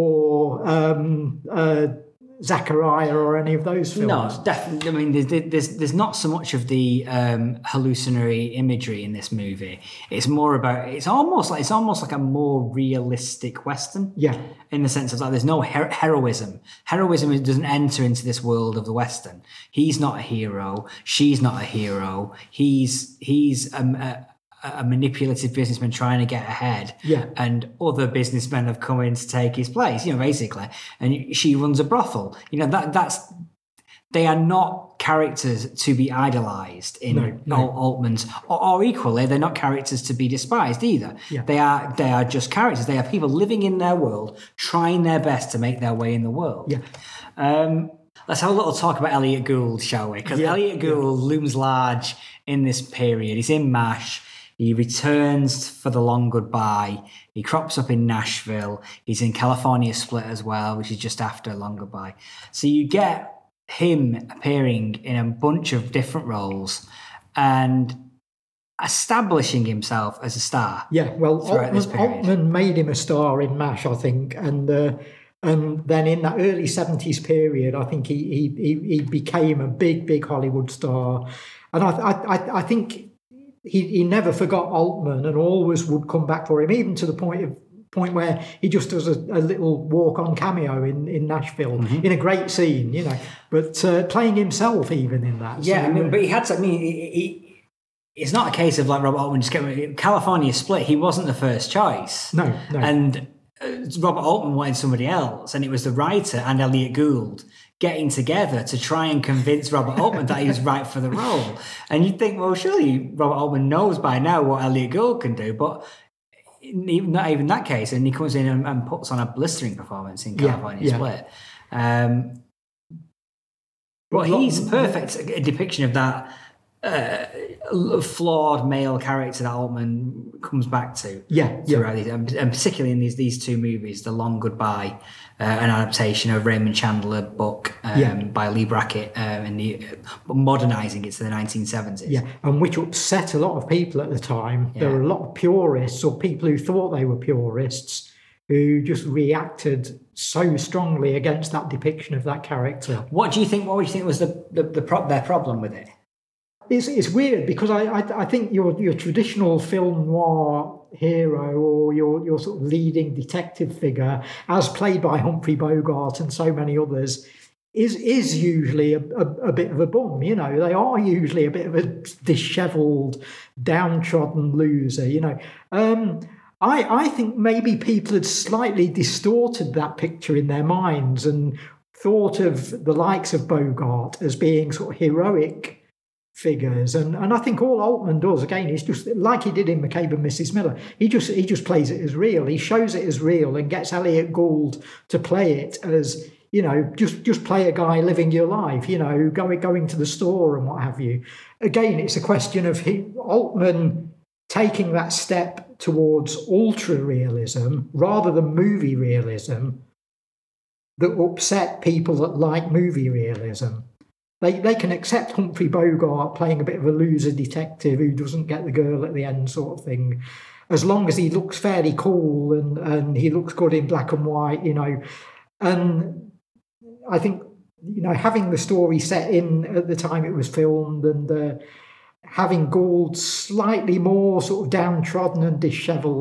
or um, uh, Zachariah or any of those films.
No, definitely. I mean, there's there's, there's not so much of the um, hallucinatory imagery in this movie. It's more about. It's almost like it's almost like a more realistic Western.
Yeah.
In the sense of that, there's no her- heroism. Heroism doesn't enter into this world of the Western. He's not a hero. She's not a hero. He's he's um, a, a manipulative businessman trying to get ahead,
yeah.
and other businessmen have come in to take his place, you know, basically. And she runs a brothel. You know, that that's they are not characters to be idolized in
no, no.
Altman's, or, or equally, they're not characters to be despised either.
Yeah.
They are they are just characters. They are people living in their world, trying their best to make their way in the world.
Yeah.
Um, let's have a little talk about Elliot Gould, shall we? Because
yeah.
Elliot Gould yeah. looms large in this period. He's in MASH. He returns for The Long Goodbye. He crops up in Nashville. He's in California Split as well, which is just after Long Goodbye. So you get him appearing in a bunch of different roles and establishing himself as a star.
Yeah, well, Altman, Altman made him a star in MASH, I think, and uh, and then in that early seventies period, I think he he he became a big, big Hollywood star, and I I I think. He, he never forgot Altman and always would come back for him, even to the point of point where he just does a, a little walk-on cameo in, in Nashville mm-hmm. in a great scene, you know. But uh, playing himself even in that.
Yeah,
so,
I mean, but he had to. I mean, he, he, it's not a case of like Robert Altman just getting California Split. He wasn't the first choice.
No, no.
And uh, Robert Altman wanted somebody else, and it was the writer and Elliot Gould getting together to try and convince Robert Altman that he was right for the role. And you'd think, well, surely Robert Altman knows by now what Elliot Gould can do, but not even that case. And he comes in and, and puts on a blistering performance in California
yeah, yeah.
Split. Um, but he's a perfect depiction of that uh, flawed male character that Altman comes back to.
Yeah,
throughout
yeah.
These, and, and particularly in these these two movies, The Long Goodbye, uh, an adaptation of Raymond Chandler book um,
yeah.
by Lee Brackett, um, and the, uh, modernising it to the nineteen seventies.
Yeah, and which upset a lot of people at the time.
Yeah.
There were a lot of purists or people who thought they were purists who just reacted so strongly against that depiction of that character.
What do you think? What would you think was the the, the pro- their problem with it?
It's it's weird because I, I I think your your traditional film noir hero or your your sort of leading detective figure, as played by Humphrey Bogart and so many others, is is usually a, a, a bit of a bum. You know, they are usually a bit of a dishevelled, downtrodden loser. You know. Um, I, I think maybe people had slightly distorted that picture in their minds and thought of the likes of Bogart as being sort of heroic figures. And, and I think all Altman does, again, is just like he did in McCabe and Missus Miller. He just he just plays it as real. He shows it as real and gets Elliot Gould to play it as, you know, just, just play a guy living your life, you know, going, going to the store and what have you. Again, it's a question of he, Altman taking that step towards ultra-realism rather than movie realism that upset people that like movie realism. They they can accept Humphrey Bogart playing a bit of a loser detective who doesn't get the girl at the end sort of thing, as long as he looks fairly cool and, and he looks good in black and white, you know. And I think, you know, having the story set in at the time it was filmed and uh, having Gould slightly more sort of downtrodden and dishevelled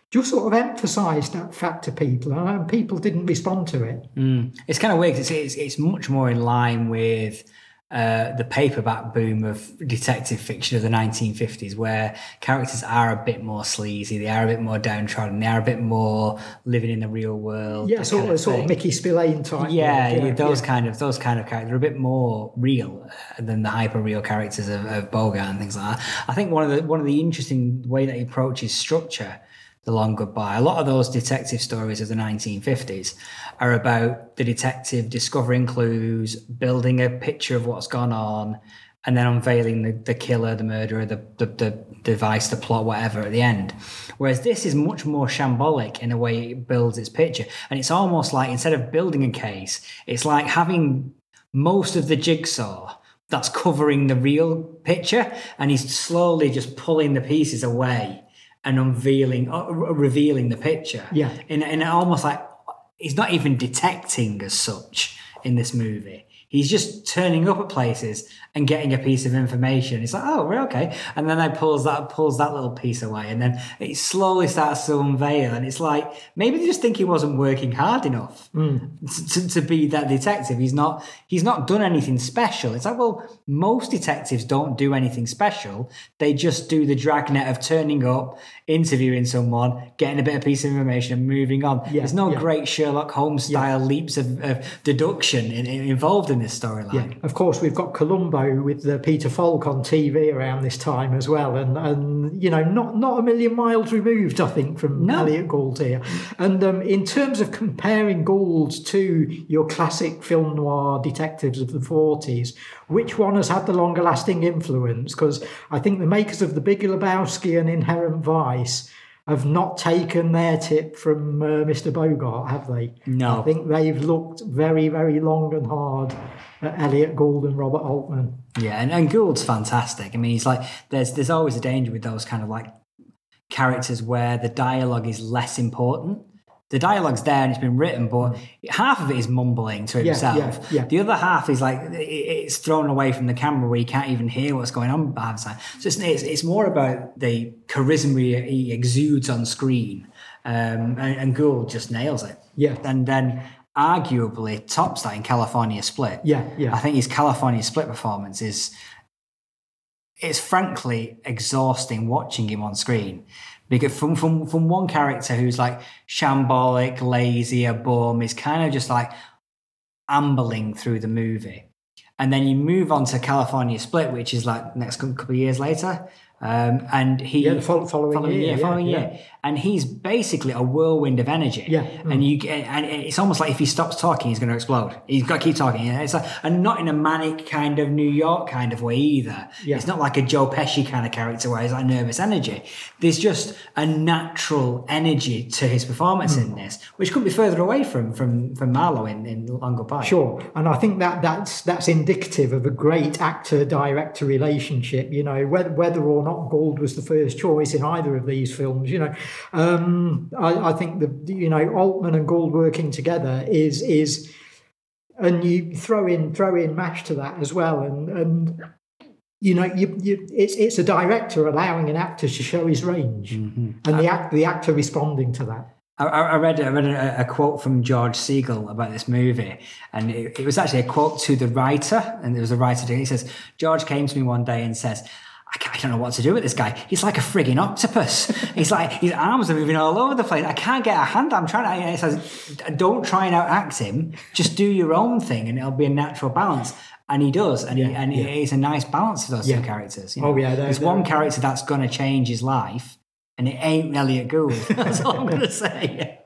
just sort of emphasised that fact to people, and people didn't respond to it.
Mm. It's kind of weird. It's, it's it's much more in line with uh, the paperback boom of detective fiction of the nineteen fifties, where characters are a bit more sleazy, they are a bit more downtrodden, they are a bit more living in the real world.
Yeah, sort of, of sort of Mickey Spillane type.
Yeah,
world, yeah
those
yeah.
kind of those kind of characters are a bit more real than the hyper real characters of, of Bogart and things like that. I think one of the one of the interesting way that he approaches structure, The Long Goodbye, a lot of those detective stories of the nineteen fifties are about the detective discovering clues, building a picture of what's gone on, and then unveiling the, the killer, the murderer, the, the, the device, the plot, whatever at the end. Whereas this is much more shambolic in the way it builds its picture. And it's almost like, instead of building a case, it's like having most of the jigsaw that's covering the real picture, and he's slowly just pulling the pieces away and unveiling, uh, revealing the picture.
Yeah.
In, in almost like, he's not even detecting as such in this movie. He's just turning up at places and getting a piece of information. It's like, oh, we're okay. And then I pulls that pulls that little piece away, and then it slowly starts to unveil. And it's like, maybe they just think he wasn't working hard enough
mm.
to, to be that detective. He's not he's not done anything special. It's like, well, most detectives don't do anything special. They just do the dragnet of turning up, interviewing someone, getting a bit of piece of information, and moving on.
Yeah,
There's no
yeah.
great Sherlock Holmes style yeah. leaps of, of deduction in, in, involved in this storyline.
Yeah. Of course, we've got Columbo with the Peter Falk on T V around this time as well, and and you know, not not a million miles removed, I think, from
no.
Elliot Gould here. And um, in terms of comparing Gould to your classic film noir detectives of the forties, which one has had the longer lasting influence? Because I think the makers of The Big Lebowski and Inherent Vice have not taken their tip from uh, Mister Bogart, have they?
No.
I think they've looked very, very long and hard at Elliot Gould and Robert Altman.
Yeah, and, and Gould's fantastic. I mean, he's like, there's there's always a danger with those kind of like characters where the dialogue is less important. The dialogue's there and it's been written, but half of it is mumbling to himself.
Yeah, yeah, yeah.
The other half is like, it's thrown away from the camera where you can't even hear what's going on behind the side. So it's, it's, it's more about the charisma he exudes on screen. Um, and, and Gould just nails it.
Yeah.
And then arguably tops that in California Split.
Yeah, yeah.
I think his California Split performance is, it's frankly exhausting watching him on screen. Because from, from, from one character who's like shambolic, lazy, a bum, is kind of just like ambling through the movie. And then you move on to California Split, which is like next couple of years later. Um, and he
yeah, the following,
following
year,
year,
yeah,
following
yeah.
year, and he's basically a whirlwind of energy.
Yeah,
mm. and you get, and it's almost like if he stops talking, he's going to explode. He's got to keep talking. It's like, and not in a manic kind of New York kind of way either.
Yeah.
It's not like a Joe Pesci kind of character where he's like nervous energy. There's just a natural energy to his performance mm. in this, which couldn't be further away from from from Marlowe in, in Long Goodbye.
Sure, and I think that that's that's indicative of a great actor-director relationship. You know, whether whether or not Gould was the first choice in either of these films, you know, um, I, I think the you know Altman and Gould working together is is, and you throw in throw in MASH to that as well, and and you know you, you it's it's a director allowing an actor to show his range,
mm-hmm.
and the act the actor responding to that.
I, I read I read a, a quote from George Siegel about this movie, and it, it was actually a quote to the writer, and there was a writer doing it. He says, George came to me one day and says, I don't know what to do with this guy. He's like a frigging octopus. He's like, his arms are moving all over the place. I can't get a hand. I'm trying to, he says, don't try and outact him. Just do your own thing and it'll be a natural balance. And he does. And, yeah, he, and yeah. it's a nice balance for those yeah. two characters. You know?
Oh, yeah.
There's they're, one character that's going to change his life, and it ain't Elliot Gould. That's all I'm going to say.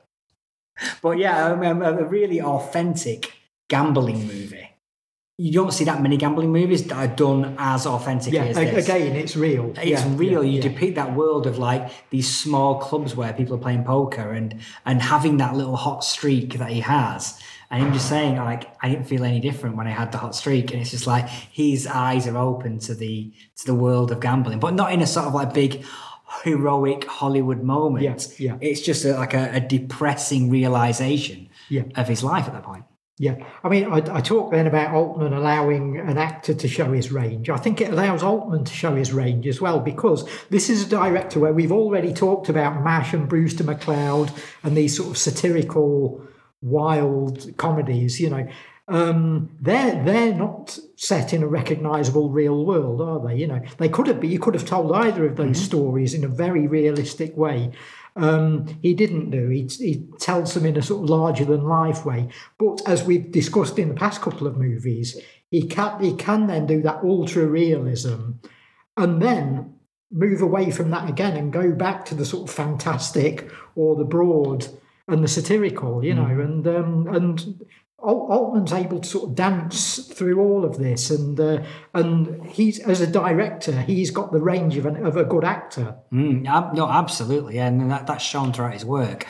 But yeah, a, a really authentic gambling movie. You don't see that many gambling movies that are done as authentic
yeah,
as this.
Again, it's real.
It's
yeah,
real.
Yeah,
you
yeah.
depict that world of like these small clubs where people are playing poker and and having that little hot streak that he has. And him just saying, like, I didn't feel any different when I had the hot streak. And it's just like his eyes are open to the to the world of gambling, but not in a sort of like big heroic Hollywood moment.
Yeah, yeah.
It's just a, like a, a depressing realization
yeah.
of his life at that point.
Yeah, I mean, I, I talked then about Altman allowing an actor to show his range. I think it allows Altman to show his range as well, because this is a director where we've already talked about MASH and Brewster McCloud and these sort of satirical, wild comedies. You know, um, they're they're not set in a recognisable real world, are they? You know, they could have been. You could have told either of those mm-hmm. stories in a very realistic way. Um, he didn't do. He, he tells them in a sort of larger than life way. But as we've discussed in the past couple of movies, he can he can then do that ultra realism, and then move away from that again and go back to the sort of fantastic or the broad and the satirical. You know, mm. and um, and. Altman's able to sort of dance through all of this, and uh, and he's as a director, he's got the range of an, of a good actor.
Mm, no, absolutely, yeah, and that, that's shown throughout his work.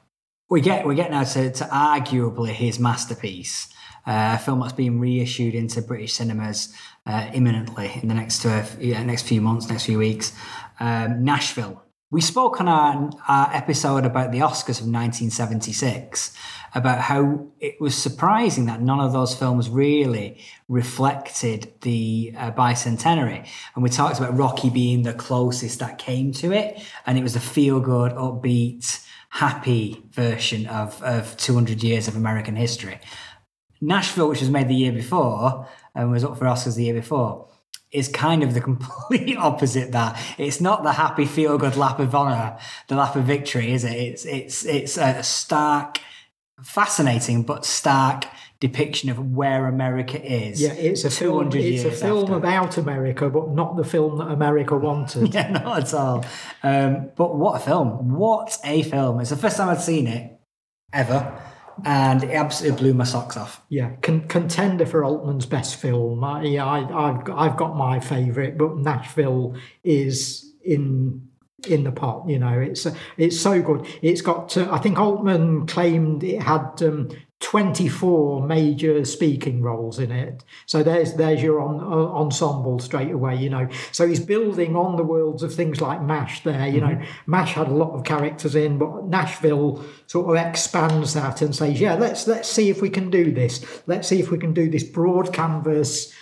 We get we get now to, to arguably his masterpiece, uh, a film that's being reissued into British cinemas uh, imminently in the next uh, yeah, next few months, next few weeks. Um, Nashville. We spoke on our, our episode about the Oscars of nineteen seventy-six. About how it was surprising that none of those films really reflected the uh, bicentenary. And we talked about Rocky being the closest that came to it. And it was a feel-good, upbeat, happy version of, of two hundred years of American history. Nashville, which was made the year before and was up for Oscars the year before, is kind of the complete opposite. That it's not the happy, feel-good lap of honor, the lap of victory, is it? It's, it's, it's a stark... fascinating but stark depiction of where America is.
Yeah, it's a film. It's a film
after.
about America, but not the film that America wanted.
Yeah, not at all. Um, but what a film! What a film! It's the first time I'd seen it ever, and it absolutely blew my socks off.
Yeah, con- contender for Altman's best film. I, yeah, I, I've I've got my favourite, but Nashville is in. in the pot, you know, it's it's so good. It's got, uh, I think Altman claimed it had um, twenty-four major speaking roles in it. So there's there's your on, uh, ensemble straight away, you know. So he's building on the worlds of things like MASH there, you mm-hmm. know. MASH had a lot of characters in, but Nashville sort of expands that and says, yeah, let's let's see if we can do this. Let's see if we can do this broad canvas.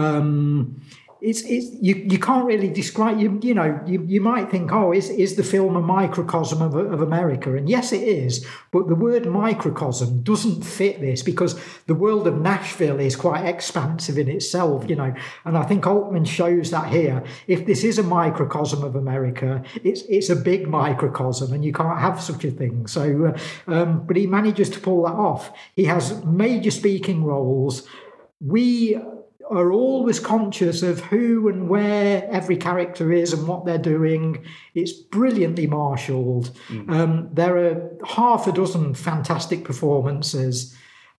Um, It's, it's you, you can't really describe, you you know, you, you might think, oh, is is the film a microcosm of, of America? And yes, it is. But the word microcosm doesn't fit this, because the world of Nashville is quite expansive in itself, you know. And I think Altman shows that here. If this is a microcosm of America, it's it's a big microcosm, and you can't have such a thing. So, uh, um, but he manages to pull that off. He has major speaking roles. We are always conscious of who and where every character is and what they're doing. It's brilliantly marshalled. Mm. Um, there are half a dozen fantastic performances.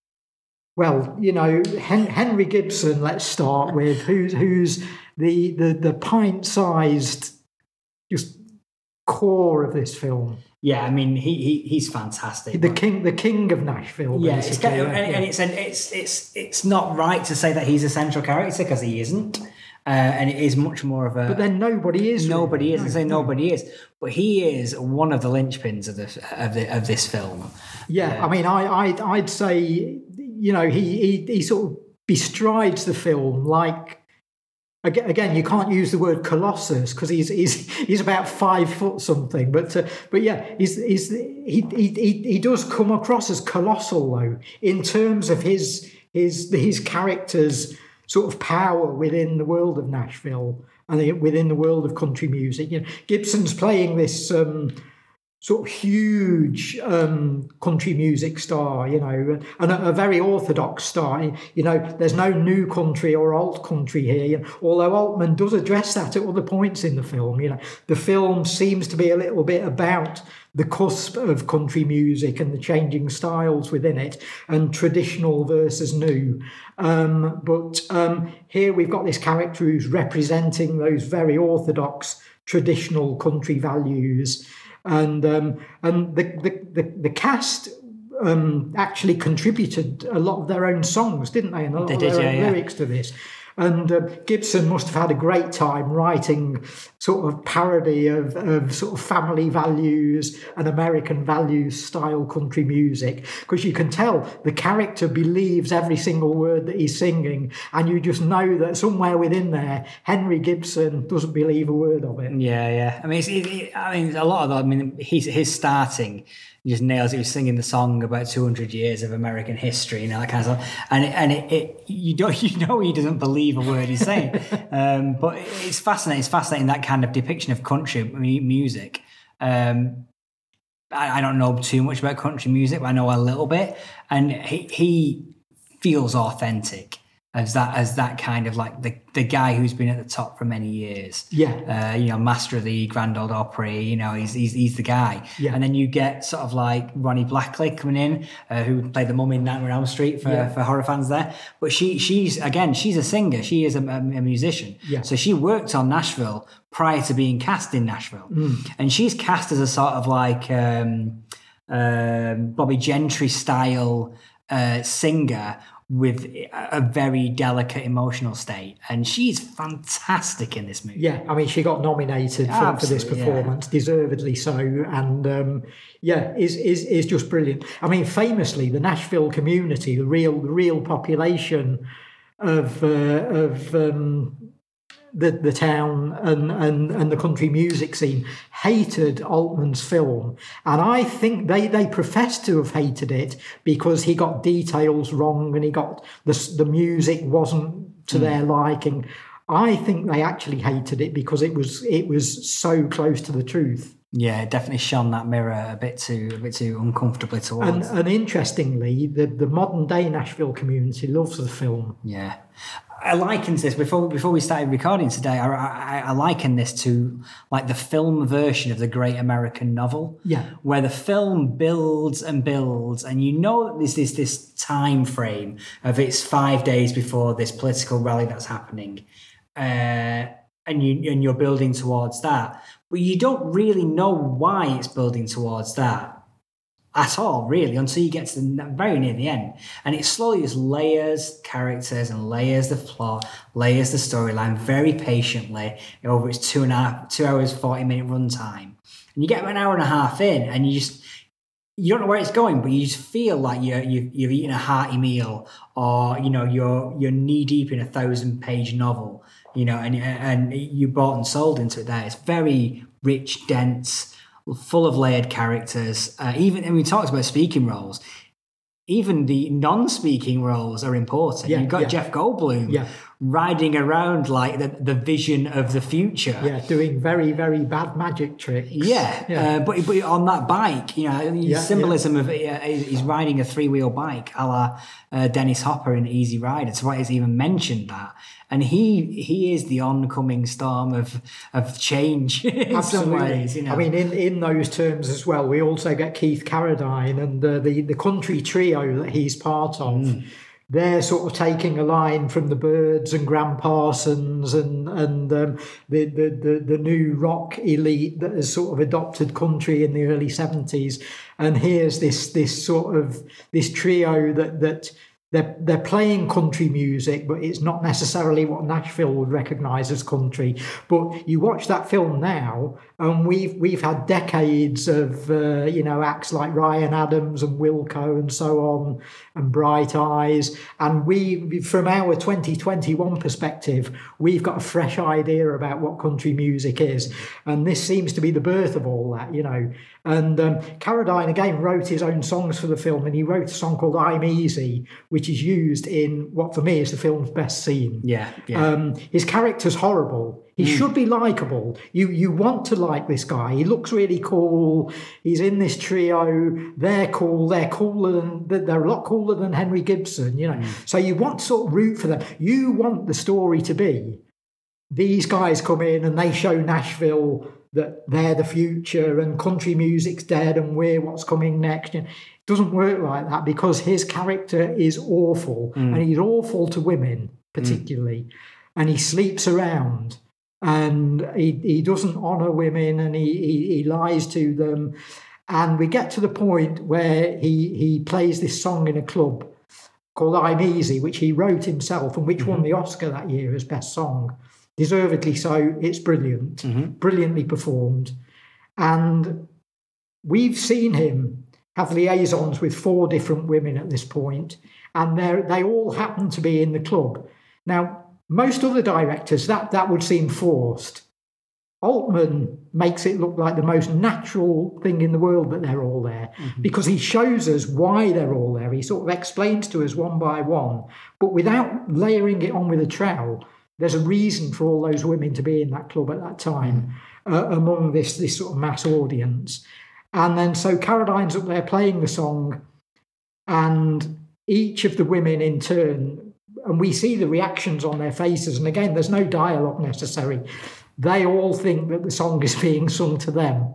Well, you know, Hen- Henry Gibson, let's start with, who's who's the the, the pint-sized just core of this film.
Yeah, I mean, he, he he's fantastic.
The king, the king of Nashville.
Yeah, it's, and, yeah. and it's and it's it's it's not right to say that he's a central character, because he isn't, uh, and it is much more of a.
But then nobody is.
Nobody
really.
is. No, I say no. nobody is, but he is one of the linchpins of the of the of this film.
Yeah, uh, I mean, I I'd, I'd say, you know, he he he sort of bestrides the film like. Again, you can't use the word colossus, because he's he's he's about five foot something. But uh, but yeah, he's, he's he he he does come across as colossal, though, in terms of his his his character's sort of power within the world of Nashville and within the world of country music. You know, Gibson's playing this um, sort of huge um, country music star, you know, and a, a very orthodox star. You know, there's no new country or alt country here. You know, although Altman does address that at other points in the film. You know, the film seems to be a little bit about the cusp of country music and the changing styles within it, and traditional versus new. Um, but um, here we've got this character who's representing those very orthodox traditional country values. And um, and the, the, the, the cast um, actually contributed a lot of their own songs, didn't they? And a lot
They
of
did,
their
yeah,
own
yeah.
lyrics to this. And uh, Gibson must have had a great time writing sort of parody of, of sort of family values and American values style country music, because you can tell the character believes every single word that he's singing, and you just know that somewhere within there, Henry Gibson doesn't believe a word of it.
Yeah, yeah. I mean, it's, it, it, I mean, a lot of that. I mean, he's his starting. He just nails it. He was singing the song about two hundred years of American history, you know, that kind of stuff. And it, and it, it you don't you know he doesn't believe a word he's saying. um, but it's fascinating. It's fascinating, that kind of depiction of country music. Um, I, I don't know too much about country music, but I know a little bit. And he he feels authentic as that as that kind of like the, the guy who's been at the top for many years.
Yeah.
Uh, you know, master of the Grand Ole Opry, you know, he's he's, he's the guy.
Yeah.
And then you get sort of like Ronnie Blackley coming in, uh, who played the mum in Nightmare on Elm Street for,
Yeah.
for horror fans there. But she she's, again, she's a singer. She is a, a, a musician.
Yeah.
So she worked on Nashville prior to being cast in Nashville.
Mm.
And she's cast as a sort of like um, um, Bobby Gentry style uh, singer with a very delicate emotional state, and she's fantastic in this movie.
Yeah, I mean, she got nominated for, for this
Absolutely, yeah.
performance, deservedly so, and um, yeah, is is is just brilliant. I mean, famously, the Nashville community, the real the real population of uh, of um, the the town and, and and the country music scene hated Altman's film, and I think they they professed to have hated it because he got details wrong and he got the the music wasn't to mm. their liking. I think they actually hated it because it was it was so close to the truth.
Yeah, it definitely shone that mirror a bit too a bit too uncomfortably towards.
And, and interestingly, the the modern day Nashville community loves the film.
Yeah. I liken this before before we started recording today. I, I, I liken this to like the film version of the Great American Novel,
yeah,
where the film builds and builds, and you know that there's this this time frame of it's five days before this political rally that's happening, uh, and you and you're building towards that, but you don't really know why it's building towards that at all, really, until you get to the very near the end. And it slowly just layers characters and layers the plot, layers the storyline very patiently over its two and a half, two hours, forty minute runtime. And you get an hour and a half in, and you just, you don't know where it's going, but you just feel like you're, you've, you've eaten a hearty meal, or, you know, you're, you're knee deep in a thousand page novel, you know, and, and you bought and sold into it there. It's very rich, dense, full of layered characters. Uh, even, and we talked about speaking roles. Even the non-speaking roles are important.
Yeah,
You've got
yeah.
Jeff Goldblum
Yeah.
riding around like the, the vision of the future.
Yeah, doing very, very bad magic tricks.
Yeah,
Yeah.
Uh, but but on that bike, you know, the
Yeah,
symbolism of uh, he's riding a three-wheel bike, a la uh, Dennis Hopper in Easy Rider. It's why he's even mentioned that, and he he is the oncoming storm of of change in
Absolutely.
some ways. You know,
I mean, in, in those terms as well, we also get Keith Carradine and uh, the the country trio that he's part of.
Mm.
They're sort of taking a line from the Byrds and Graham Parsons and and um, the, the the the new rock elite that has sort of adopted country in the early seventies. And here's this this sort of this trio that that. They're, they're playing country music, but it's not necessarily what Nashville would recognise as country. But you watch that film now, and we've we've had decades of uh, you know acts like Ryan Adams and Wilco and so on, and Bright Eyes, and we from our twenty twenty-one perspective, we've got a fresh idea about what country music is, and this seems to be the birth of all that, you know. And um, Carradine again wrote his own songs for the film, and he wrote a song called "I'm Easy," which is used in what for me is the film's best scene.
yeah, yeah.
Um, his character's horrible. He mm. should be likable. You you want to like this guy. He looks really cool. He's in this trio. They're cool. They're cooler than they're a lot cooler than Henry Gibson. You know, mm. so you want to sort of root for them. You want the story to be these guys come in and they show Nashville that they're the future and country music's dead and we're what's coming next. It doesn't work like that because his character is awful mm. and he's awful to women particularly mm. and he sleeps around and he, he doesn't honour women and he, he, he lies to them And we get to the point where he he plays this song in a club called I'm Easy, which he wrote himself and which mm-hmm. won the Oscar that year as Best Song. Deservedly so. It's brilliant, mm-hmm. brilliantly performed. And we've seen him have liaisons with four different women at this point, and they all happen to be in the club. Now, most other directors, that, that would seem forced. Altman makes it look like the most natural thing in the world that they're all there, mm-hmm. because he shows us why they're all there. He sort of explains to us one by one, but without layering it on with a trowel. There's a reason for all those women to be in that club at that time, mm-hmm. uh, among this, this sort of mass audience. And then so Caroline's up there playing the song, and each of the women in turn, and we see the reactions on their faces, and again, there's no dialogue necessary. They all think that the song is being sung to them,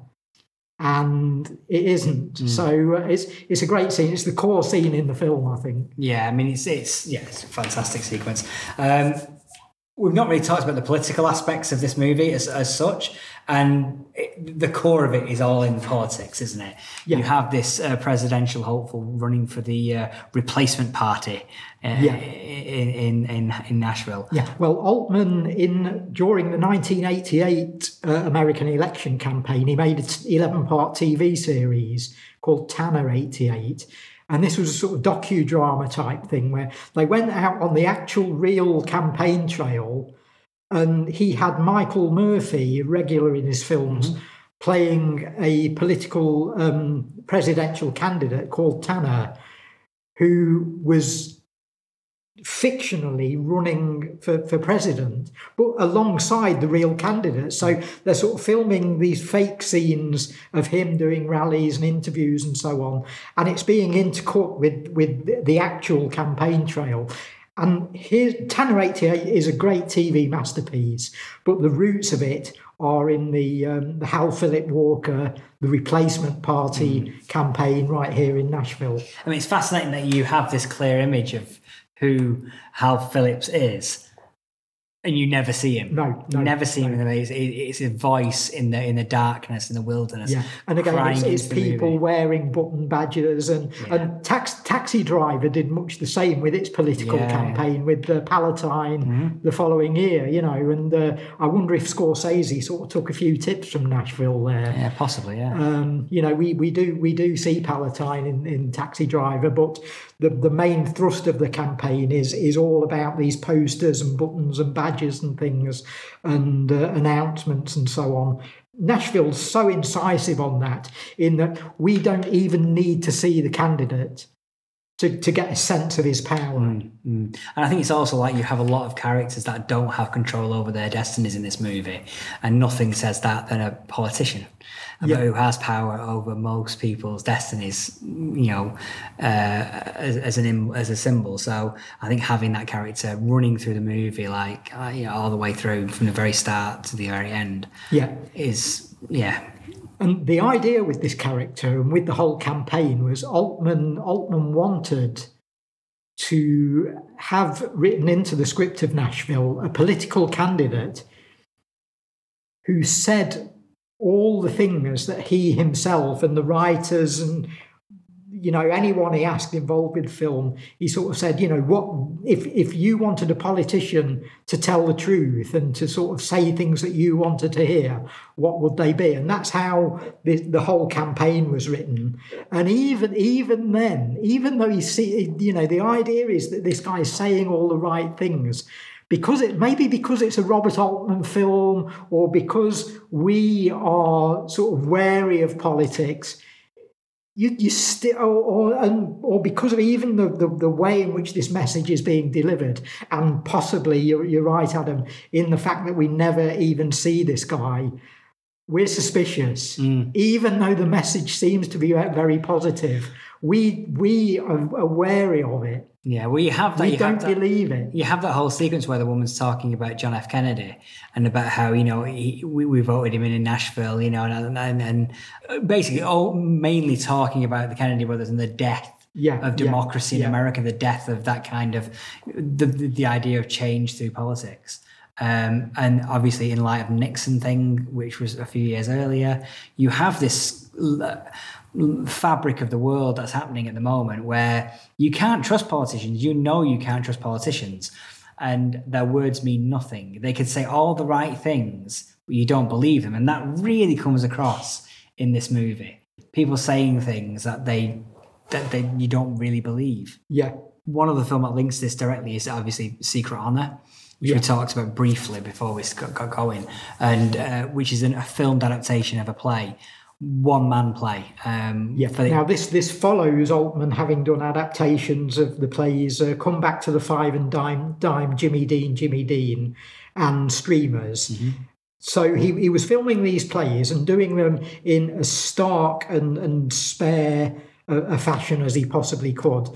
and it isn't. Mm. So uh, it's it's a great scene. It's the core scene in the film, I think.
Yeah, I mean, it's it's yeah, it's a fantastic sequence. Um, we've not really talked about the political aspects of this movie as as such, and it, the core of it is all in politics, isn't it? Yeah. You have this uh, presidential hopeful running for the uh, replacement party uh, yeah. in, in in in Nashville.
Yeah. Well, Altman in during the nineteen eighty-eight uh, American election campaign, he made an eleven-part T V series called Tanner eighty-eight. And this was a sort of docudrama type thing where they went out on the actual real campaign trail, and he had Michael Murphy, regular in his films, mm-hmm. playing a political um, presidential candidate called Tanner, who was fictionally running for, for president, but alongside the real candidate. So they're sort of filming these fake scenes of him doing rallies and interviews and so on, and it's being intercut with, with the actual campaign trail. And here, Tanner eighty-eight is a great T V masterpiece, but the roots of it are in the, um, the Hal Philip Walker, the replacement party mm. campaign right here in Nashville.
I mean, it's fascinating that you have this clear image of who Hal Phillips is, and you never see him.
No, no
you never see
no.
him. In the, it's, it's a voice in the in the darkness, in the wilderness.
Yeah, and again, it's, it's people
movie.
wearing button badges, and
yeah.
and tax, Taxi Driver did much the same with its political
yeah,
campaign
yeah.
with the Palatine mm-hmm. the following year. You know, and uh, I wonder if Scorsese sort of took a few tips from Nashville there.
Yeah, possibly. Yeah.
Um, you know, we we do we do see Palatine in, in Taxi Driver, but the the main thrust of the campaign is is all about these posters and buttons and badges and things and uh, announcements and so on. Nashville's so incisive on that, in that we don't even need to see the candidate to, to get a sense of his power.
Mm, mm. And I think it's also like you have a lot of characters that don't have control over their destinies in this movie, and nothing says that than a politician yeah. who has power over most people's destinies, you know, uh, as, as an as a symbol. So I think having that character running through the movie, like uh, you know, all the way through from the very start to the very end,
yeah,
is yeah.
And the idea with this character and with the whole campaign was Altman Altman wanted to have written into the script of Nashville a political candidate who said all the things that he himself and the writers and, you know, anyone he asked involved with film, he sort of said, you know, what if if you wanted a politician to tell the truth and to sort of say things that you wanted to hear, what would they be? And that's how the, the whole campaign was written. And even even then, even though you see, you know, the idea is that this guy is saying all the right things, because it maybe because it's a Robert Altman film, or because we are sort of wary of politics. You, you still, or, or, and, or because of even the, the, the way in which this message is being delivered, and possibly, you're, you're right, Adam, in the fact that we never even see this guy, we're suspicious. Mm. Even though the message seems to be very positive, we we are, are wary of it.
Yeah, well, you have that.
We
you
don't
have that,
believe it.
You have that whole sequence where the woman's talking about John F. Kennedy and about how, you know, he, we, we voted him in in Nashville, you know, and, and, and basically all mainly talking about the Kennedy brothers and the death
yeah,
of democracy
yeah,
in
yeah.
America, the death of that kind of, the, the, the idea of change through politics. Um, and obviously in light of Nixon thing, which was a few years earlier, you have this fabric of the world that's happening at the moment, where you can't trust politicians. You know you can't trust politicians, and their words mean nothing. They could say all the right things, but you don't believe them, and that really comes across in this movie. People saying things that they that they you don't really believe.
Yeah.
One of the film that links this directly is obviously Secret Honor, which yeah. we talked about briefly before we got going, and uh, which is a filmed adaptation of a play. One man play. Um,
yeah.
For the-
now this this follows Altman having done adaptations of the plays uh, Come Back to the Five and Dime, Dime, Jimmy Dean, Jimmy Dean, and Streamers. Mm-hmm. So he, he was filming these plays and doing them in as stark and and spare a, a fashion as he possibly could.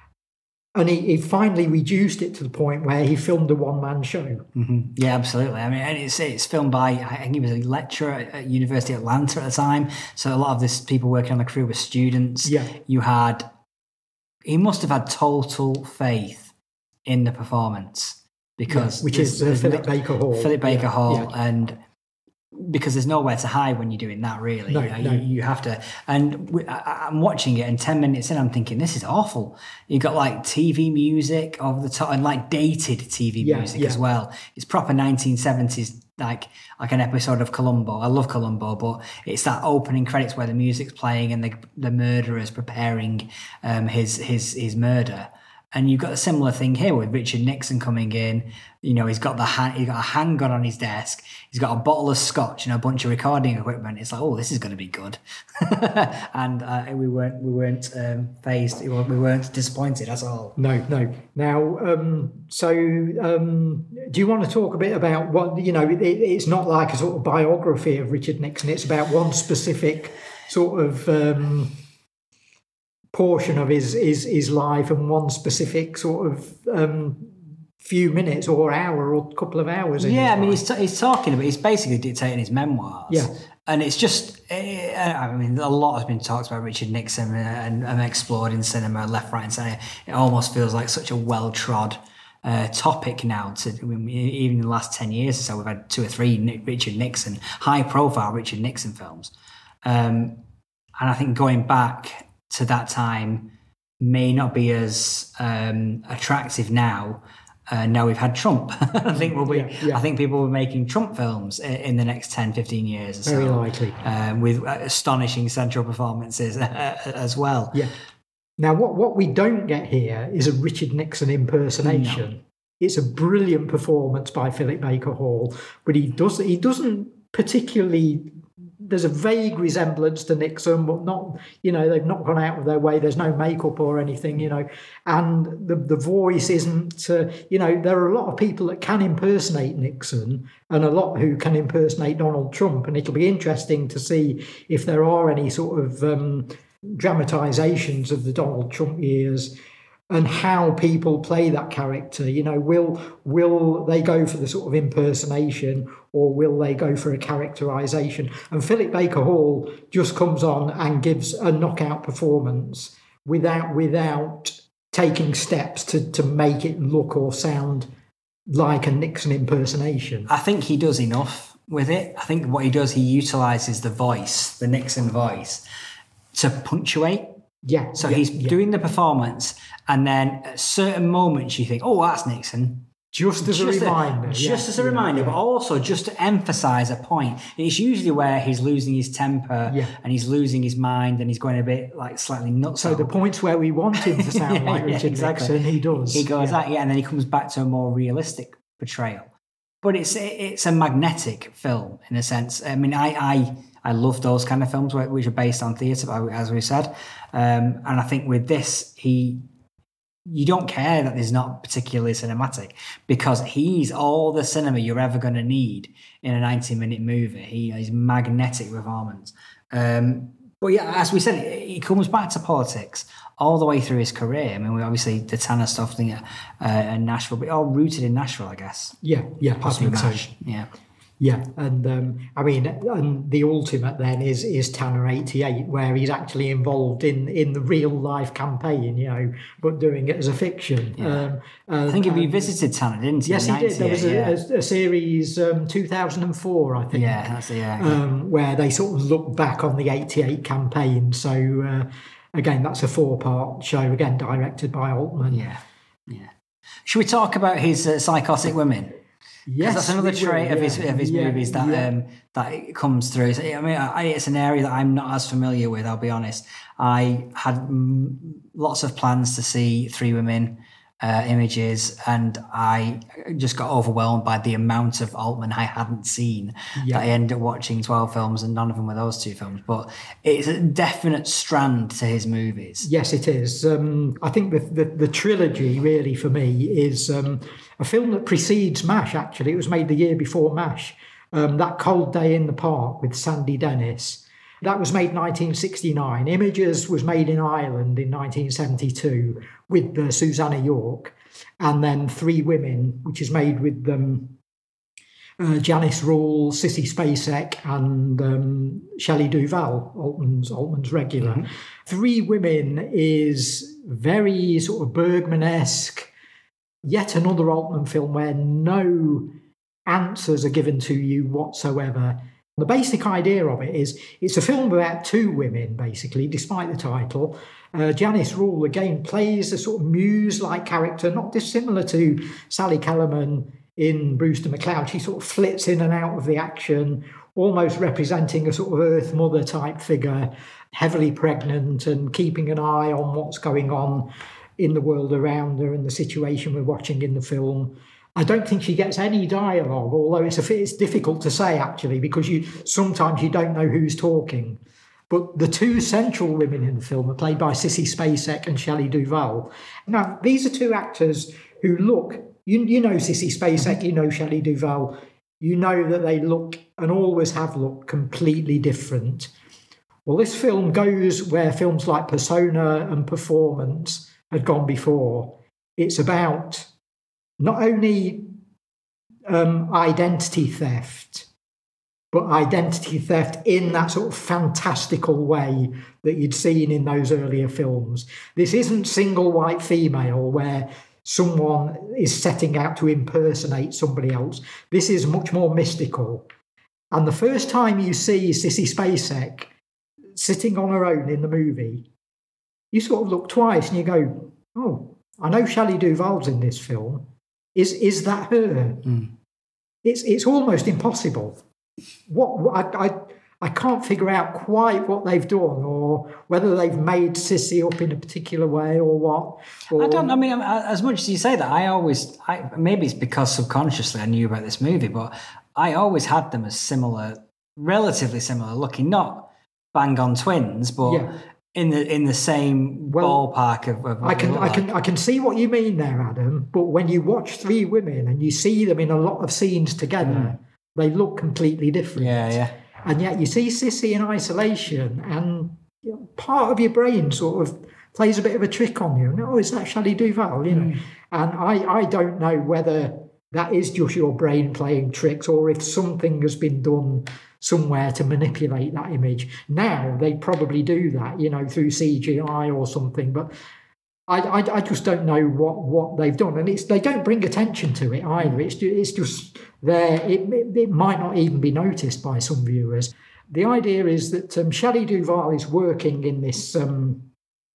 And he, he finally reduced it to the point where he filmed a one-man show.
Mm-hmm. Yeah, absolutely. I mean, and it's it's filmed by, I think he was a lecturer at University of Atlanta at the time. So a lot of this people working on the crew were students.
Yeah.
You had, he must have had total faith in the performance because
yeah, which is uh, Philip Baker Hall.
Philip Baker
yeah,
Hall,
yeah.
and because there's nowhere to hide when you're doing that, really.
No,
you, know,
no.
you, you have to. And we, I, I'm watching it, and ten minutes in, I'm thinking, this is awful. You got like T V music over the top, and like dated T V
yeah,
music
yeah.
as well. It's proper nineteen seventies, like like an episode of Columbo. I love Columbo, but it's that opening credits where the music's playing and the the murderer's preparing um, his his his murder. And you've got a similar thing here with Richard Nixon coming in. You know, he's got the ha- he's got a handgun on his desk. He's got a bottle of scotch and a bunch of recording equipment. It's like, oh, this is going to be good. and uh, we weren't we weren't um, phased. We weren't disappointed at all.
No, no. Now, um, so um, do you want to talk a bit about what you know? It, it's not like a sort of biography of Richard Nixon. It's about one specific sort of. Um, portion of his, his his life and one specific sort of um, few minutes or hour or couple of hours. In
yeah,
his
I mean,
life.
he's, t- he's talking about, he's basically dictating his memoirs.
Yeah.
And it's just, uh, I mean, a lot has been talked about Richard Nixon and, and explored in cinema, left, right, and centre. It almost feels like such a well-trod uh, topic now. To I mean, even in the last ten years or so, we've had two or three Richard Nixon, high-profile Richard Nixon films. Um, and I think going back to that time may not be as um, attractive now. Uh, now we've had Trump. I think we'll be.
Yeah, yeah.
I think people will be making Trump films in, in the next ten, fifteen years or so.
Very likely.
Um, with astonishing central performances uh, as well.
Yeah. Now, what, what we don't get here is a Richard Nixon impersonation. No. It's a brilliant performance by Philip Baker Hall, but he does he doesn't particularly. There's a vague resemblance to Nixon, but not, you know, they've not gone out of their way. There's no makeup or anything, you know, and the the voice isn't, uh, you know, there are a lot of people that can impersonate Nixon and a lot who can impersonate Donald Trump. And it'll be interesting to see if there are any sort of um, dramatizations of the Donald Trump years and how people play that character. You know, will will they go for the sort of impersonation or will they go for a characterization? And Philip Baker Hall just comes on and gives a knockout performance without without taking steps to, to make it look or sound like a Nixon impersonation.
I think he does enough with it. I think what he does, he utilizes the voice, the Nixon voice, to punctuate.
Yeah.
So
yeah,
he's
yeah.
doing the performance, and then at certain moments you think, oh, that's Nixon.
Just as
just
a reminder.
A, just
yeah,
as a
yeah,
reminder,
yeah.
but also just to emphasise a point. It's usually where he's losing his temper
yeah.
and he's losing his mind and he's going a bit like slightly nuts.
So the points where we want him to sound
yeah,
like Richard
yeah, exactly.
Nixon, he does.
He goes
yeah.
that, yeah, and then he comes back to a more realistic portrayal. But it's it's a magnetic film in a sense. I mean, I I, I love those kind of films which are based on theatre, as we said. Um, and I think with this, he you don't care that there's not particularly cinematic because he's all the cinema you're ever going to need in a ninety-minute movie. He is magnetic performance. Um, but yeah, as we said, he comes back to politics all the way through his career. I mean, we obviously the Tanner stuff thing at uh, Nashville, but all rooted in Nashville, I guess.
Yeah, yeah,
possibly
I think
MASH.
so.
Yeah.
Yeah, and um, I mean, and the ultimate then is is Tanner eighty-eight, where he's actually involved in in the real life campaign, you know, but doing it as a fiction.
Yeah.
Um, um,
I think he
and-
revisited Tanner, didn't he?
Yes,
in
he did. There was a,
ninety-eight,
a, a series, um, two thousand four, I think.
yeah, that's it, yeah.
Um, where they sort of look back on the eighty-eight campaign. So uh, again, that's a four-part show, again directed by Altman.
yeah, yeah. Should we talk about his uh, psychotic women?
Yes,
That's another
we
trait
will,
of his
yeah.
of his
Yeah,
movies that
yeah.
um, that it comes through. So, I mean, I, it's an area that I'm not as familiar with. I'll be honest. I had mm, lots of plans to see Three Women uh, images, and I just got overwhelmed by the amount of Altman I hadn't seen.
Yeah.
That I ended up watching twelve films, and none of them were those two films. But it's a definite strand to his movies.
Yes, it is. Um, I think the, the the trilogy really for me is um, a film that precedes MASH. Actually, it was made the year before MASH. Um, That Cold Day in the Park with Sandy Dennis. That was made nineteen sixty-nine. Images was made in Ireland in nineteen seventy-two with uh, Susanna York, and then Three Women, which is made with um, uh, Janice Rule, Sissy Spacek, and um, Shelley Duvall, Altman's Altman's regular.
Mm-hmm.
Three Women is very sort of Bergman-esque. Yet another Altman film where no answers are given to you whatsoever. The basic idea of it is it's a film about two women, basically, despite the title. Uh, Janice Rule, again, plays a sort of muse-like character, not dissimilar to Sally Kellerman in Brewster McCloud. She sort of flits in and out of the action, almost representing a sort of Earth Mother type figure, heavily pregnant and keeping an eye on what's going on in the world around her and the situation we're watching in the film. I don't think she gets any dialogue, although it's a, it's difficult to say actually, because you sometimes you don't know who's talking. But the two central women in the film are played by Sissy Spacek and Shelley Duvall. Now, these are two actors who look, you, you know Sissy Spacek, you know Shelley Duvall, you know that they look and always have looked completely different. Well, this film goes where films like Persona and Performance had gone before. It's about not only um, identity theft, but identity theft in that sort of fantastical way that you'd seen in those earlier films. This isn't single white female where someone is setting out to impersonate somebody else. This is much more mystical. And the first time you see Sissy Spacek sitting on her own in the movie, you sort of look twice and you go, oh, I know Shelley Duvall's in this film. Is is that her?
Mm.
It's it's almost impossible. What, what I, I I can't figure out quite what they've done, or whether they've made Sissy up in a particular way, or what. Or,
I don't. I mean, as much as you say that, I always. I, maybe it's because subconsciously I knew about this movie, but I always had them as similar, relatively similar looking, not bang on twins, but.
Yeah.
In the in the same
Well,
ballpark of, of what
I can
they look
I
like.
can I can see what you mean there, Adam. But when you watch Three Women and you see them in a lot of scenes together,
Mm.
they look completely different.
Yeah, yeah.
And yet you see Sissy in isolation, and you know, part of your brain sort of plays a bit of a trick on you. Oh, is that Shelley Duvall? You know,
Mm.
and I I don't know whether that is just your brain playing tricks, or if something has been done somewhere to manipulate that image. Now they probably do that, you know, through C G I or something. But I, I, I just don't know what, what they've done, and it's they don't bring attention to it either. It's just, it's just there. It, it it might not even be noticed by some viewers. The idea is that um, Shelley Duvall is working in this um,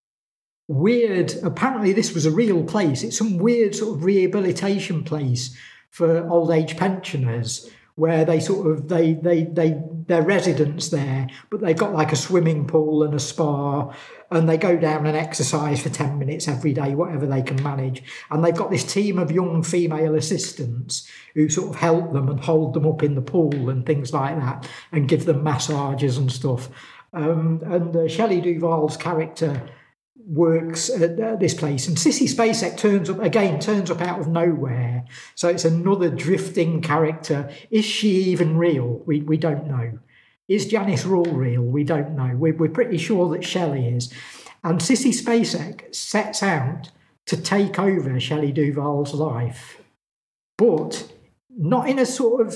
weird. Apparently, this was a real place. It's some weird sort of rehabilitation place for old age pensioners, where they sort of they they they they're residents there, but they've got like a swimming pool and a spa, and they go down and exercise for ten minutes every day, whatever they can manage. And they've got this team of young female assistants who sort of help them and hold them up in the pool and things like that, and give them massages and stuff. Um, and uh, Shelley Duvall's character works at uh, this place, and Sissy Spacek turns up again, turns up out of nowhere. So it's another drifting character. Is she even real? We we don't know. Is Janice Rule real? We don't know. We're, we're pretty sure that Shelley is. And Sissy Spacek sets out to take over Shelley Duvall's life, but not in a sort of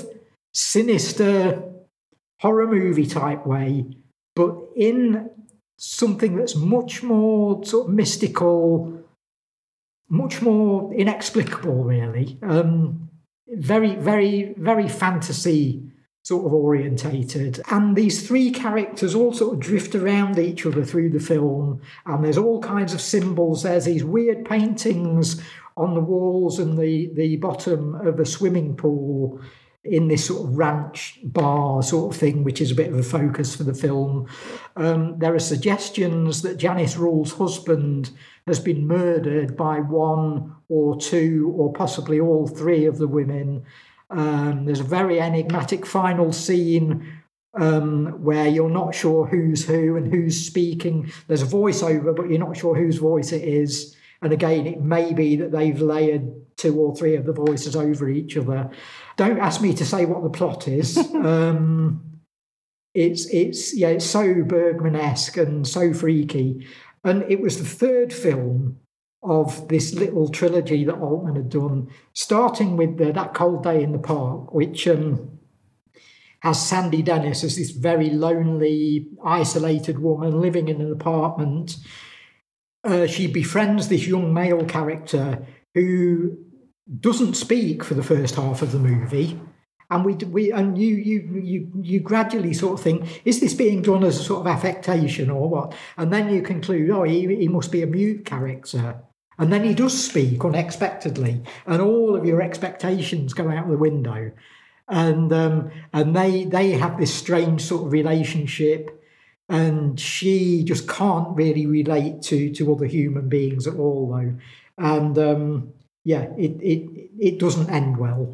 sinister horror movie type way, but in something that's much more sort of mystical, much more inexplicable, really. Um, very, very, very fantasy sort of orientated. And these three characters all sort of drift around each other through the film. And there's all kinds of symbols. There's these weird paintings on the walls and the, the bottom of a swimming pool in this sort of ranch bar sort of thing, which is a bit of a focus for the film. Um, there are suggestions that Janice Rule's husband has been murdered by one or two or possibly all three of the women. Um, there's a very enigmatic final scene um, where you're not sure who's who and who's speaking. There's a voiceover, but you're not sure whose voice it is. And again, it may be that they've layered two or three of the voices over each other. Don't ask me to say what the plot is. um, it's it's yeah, it's so Bergman-esque and so freaky. And it was the third film of this little trilogy that Altman had done, starting with the, That Cold Day in the Park, which um, has Sandy Dennis as this very lonely, isolated woman living in an apartment. Uh, she befriends this young male character who doesn't speak for the first half of the movie, and we we and you you you you gradually sort of think, is this being done as a sort of affectation or what? And then you conclude, oh, he he must be a mute character, and then he does speak unexpectedly, and all of your expectations go out the window, and um, and they they have this strange sort of relationship. And she just can't really relate to, to other human beings at all, though. And um, yeah, it, it it doesn't end well.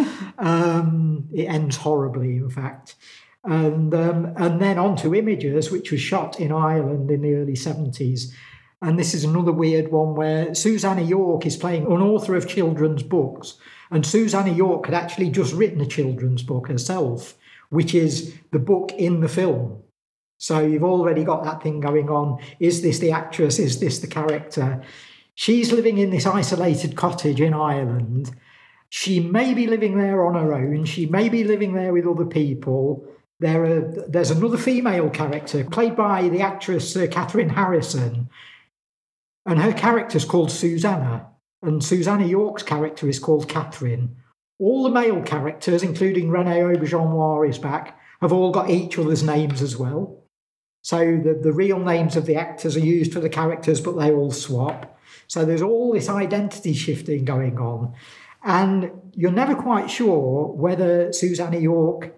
um, it ends horribly, in fact. And um, and then on to Images, which was shot in Ireland in the early seventies. And this is another weird one where Susanna York is playing an author of children's books. And Susanna York had actually just written a children's book herself, which is the book in the film. So you've already got that thing going on. Is this the actress? Is this the character? She's living in this isolated cottage in Ireland. She may be living there on her own. She may be living there with other people. There are, there's another female character played by the actress uh, Catherine Harrison. And her character's called Susanna. And Susanna York's character is called Catherine. All the male characters, including René Auberjonois is back, have all got each other's names as well. So the, the real names of the actors are used for the characters, but they all swap. So there's all this identity shifting going on. And you're never quite sure whether Susanna York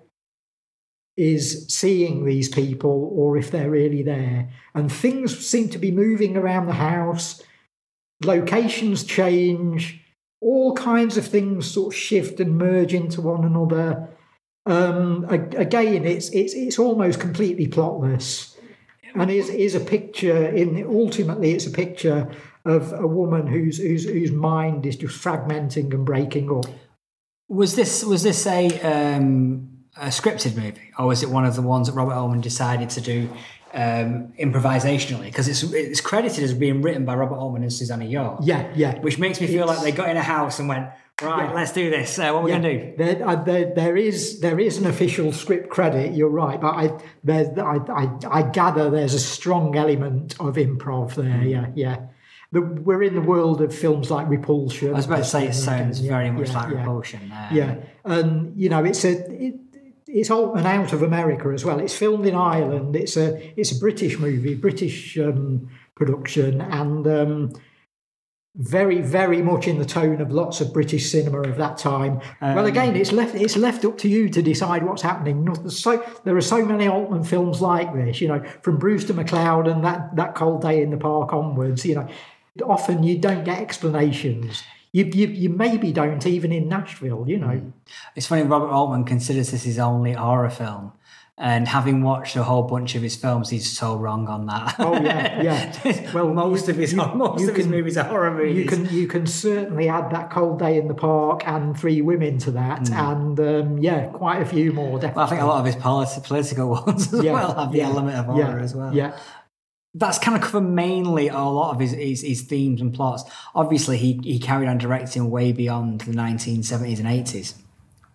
is seeing these people or if they're really there. And things seem to be moving around the house. Locations change. All kinds of things sort of shift and merge into one another. Um, again, it's it's it's almost completely plotless. And is is a picture in ultimately it's a picture of a woman whose whose whose mind is just fragmenting and breaking up.
Was this was this a um, a scripted movie, or was it one of the ones that Robert Altman decided to do um, improvisationally? Because it's it's credited as being written by Robert Altman and Susanna York.
Yeah, yeah.
Which makes me feel
it's,
like they got in a house and went, right, yeah. let's do this. Uh, what are we yeah. going to do?
There, uh, there, there is there is an official script credit. You're right, but I there I, I I gather there's a strong element of improv there. Mm. Yeah, yeah. The, we're in the world of films like Repulsion.
I was about to say it sounds
yeah,
very much
yeah,
like
yeah.
Repulsion. Um,
yeah, and you know it's a it, it's Altman out of America as well. It's filmed in Ireland. It's a it's a British movie, British um, production, and. Um, Very, very much in the tone of lots of British cinema of that time. Um, well, again, it's left it's left up to you to decide what's happening. So there are so many Altman films like this, you know, from Brewster McCloud and that that Cold Day in the Park onwards. You know, often you don't get explanations. You you, you maybe don't even in Nashville. You know,
it's funny. Robert Altman considers this his only horror film. And having watched a whole bunch of his films, he's so wrong on that.
Oh yeah, yeah.
Well, most of his you, most you of can, his movies are horror movies.
You can you can certainly add That Cold Day in the Park and Three Women to that, mm. and um, yeah, quite a few more. Definitely.
Well, I think a lot of his politi- political ones as yeah, well have the yeah, element of horror
yeah,
as well.
Yeah.
That's kind of covered mainly a lot of his, his his themes and plots. Obviously, he he carried on directing way beyond the nineteen seventies and eighties.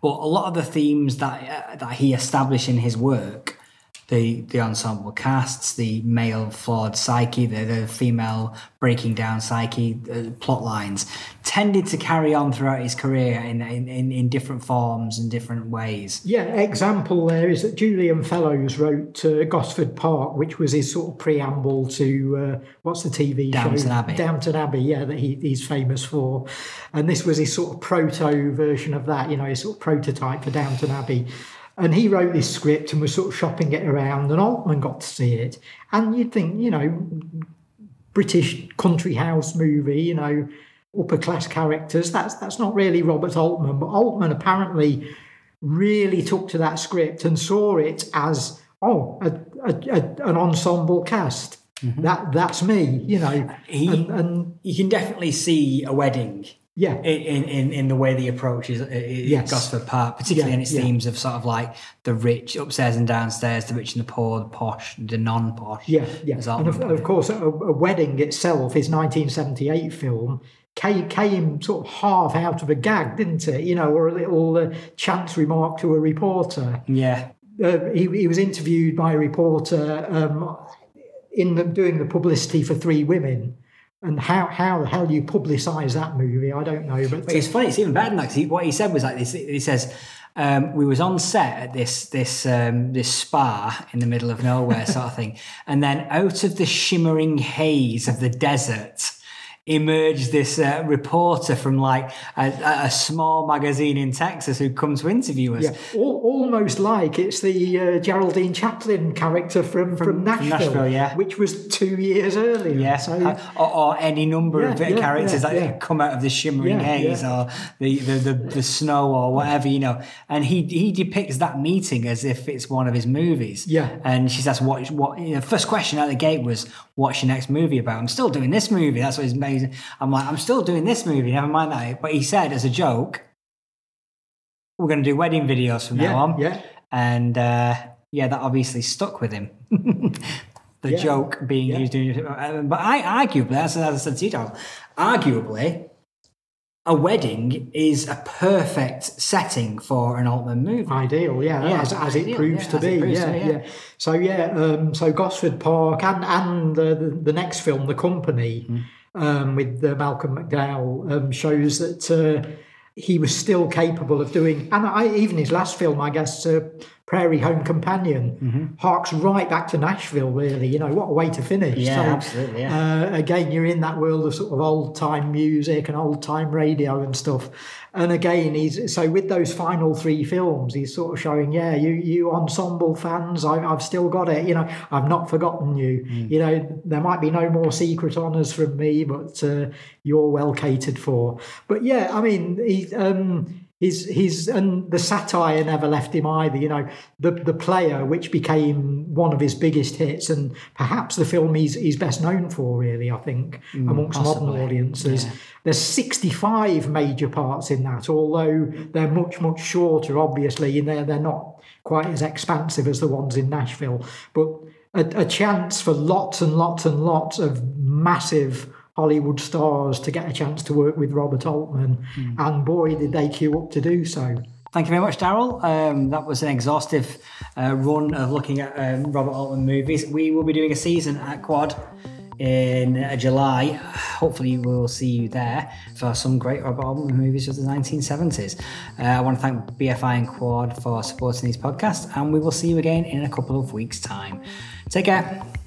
but a lot of the themes that uh, that he established in his work, the the ensemble casts, the male flawed psyche, the, the female breaking down psyche, the plot lines, tended to carry on throughout his career in in, in, in different forms and different ways.
Yeah, example there is that Julian Fellows wrote uh, Gosford Park, which was his sort of preamble to, uh, what's the T V
Downton
show?
Abbey.
Downton Abbey, yeah, that he, he's famous for. And this was his sort of proto version of that, you know, his sort of prototype for Downton Abbey. And he wrote this script and was sort of shopping it around, and Altman got to see it. And you'd think, you know, British country house movie, you know, upper class characters, that's that's not really Robert Altman. But Altman apparently really took to that script and saw it as, oh, a, a, a, an ensemble cast. Mm-hmm. That That's me, you know.
He,
and, and
you can definitely see a wedding.
Yeah,
in, in in the way the approach is, is
yes.
Gosford Park, particularly
yeah,
in its
yeah.
themes of sort of like the rich upstairs and downstairs, the rich and the poor, the posh, the non-posh.
Yeah, yeah. And of, of course, a, a Wedding itself, his nineteen seventy-eight film, came, came sort of half out of a gag, didn't it? You know, or a little uh, chance remark to a reporter.
Yeah.
Uh, he, he was interviewed by a reporter um, in the, doing the publicity for Three Women. And how, how the hell you publicise that movie, I don't know. But,
but it's funny, it's even better than that, because he, what he said was like this. He says, um, we was on set at this this um, this spa in the middle of nowhere sort of thing. And then out of the shimmering haze of the desert emerged this uh, reporter from like a, a small magazine in Texas who'd come to interview us.
Yeah, All, almost like it's the uh, Geraldine Chaplin character from, from, from Nashville,
Nashville, yeah,
which was two years earlier.
Yeah,
so,
uh, or, or any number
yeah,
of
yeah,
characters
yeah,
that
yeah.
come out of the shimmering
yeah,
haze
yeah.
or the, the, the, the snow or whatever, you know. And he he depicts that meeting as if it's one of his movies.
Yeah.
And she says, what, what, you know, first question out the gate was, what's your next movie about? I'm still doing this movie. That's what he's amazing. I'm like, I'm still doing this movie, never mind that. But he said as a joke, we're going to do wedding videos from
yeah,
now on.
Yeah.
And uh, yeah, that obviously stuck with him. the
yeah.
joke being
yeah.
used doing it. But I arguably, as I said to you, Donald, arguably, a wedding is a perfect setting for an Altman movie.
Ideal, yeah,
Yeah,
as, as
ideal,
it proves
yeah,
to
as it
be.
proves
Yeah,
to be,
yeah,
yeah.
So yeah, um, so Gosford Park and and uh, the, the next film, The Company,
Mm.
um, with uh, Malcolm McDowell, um, shows that uh, he was still capable of doing, and I, even his last film, I guess, uh, Prairie Home Companion,
Mm-hmm.
harks right back to Nashville, really. You know, what a way to finish.
Yeah,
So,
absolutely, yeah.
Uh, again, you're in that world of sort of old-time music and old-time radio and stuff. And again, he's so with those final three films, he's sort of showing, yeah, you you ensemble fans, I, I've still got it. You know, I've not forgotten you.
Mm.
You know, there might be no more secret honours from me, but uh, you're well catered for. But yeah, I mean, he, um, his his and the satire never left him either. You know, the the Player, which became one of his biggest hits, and perhaps the film he's he's best known for, really, I think,
Mm,
amongst
possibly.
modern audiences.
Yeah.
There's sixty-five major parts in that, although they're much, much shorter, obviously, and they're, they're not quite as expansive as the ones in Nashville. But a, a chance for lots and lots and lots of massive Hollywood stars to get a chance to work with Robert Altman. Mm. And boy, did they queue up to do so.
Thank you very much, Daryl. Um, that was an exhaustive uh, run of looking at um, Robert Altman movies. We will be doing a season at Quad in uh, July. Hopefully we will see you there for some great Robert Altman movies of the nineteen seventies. Uh, I want to thank B F I and Quad for supporting these podcasts, and we will see you again in a couple of weeks' time. Take care.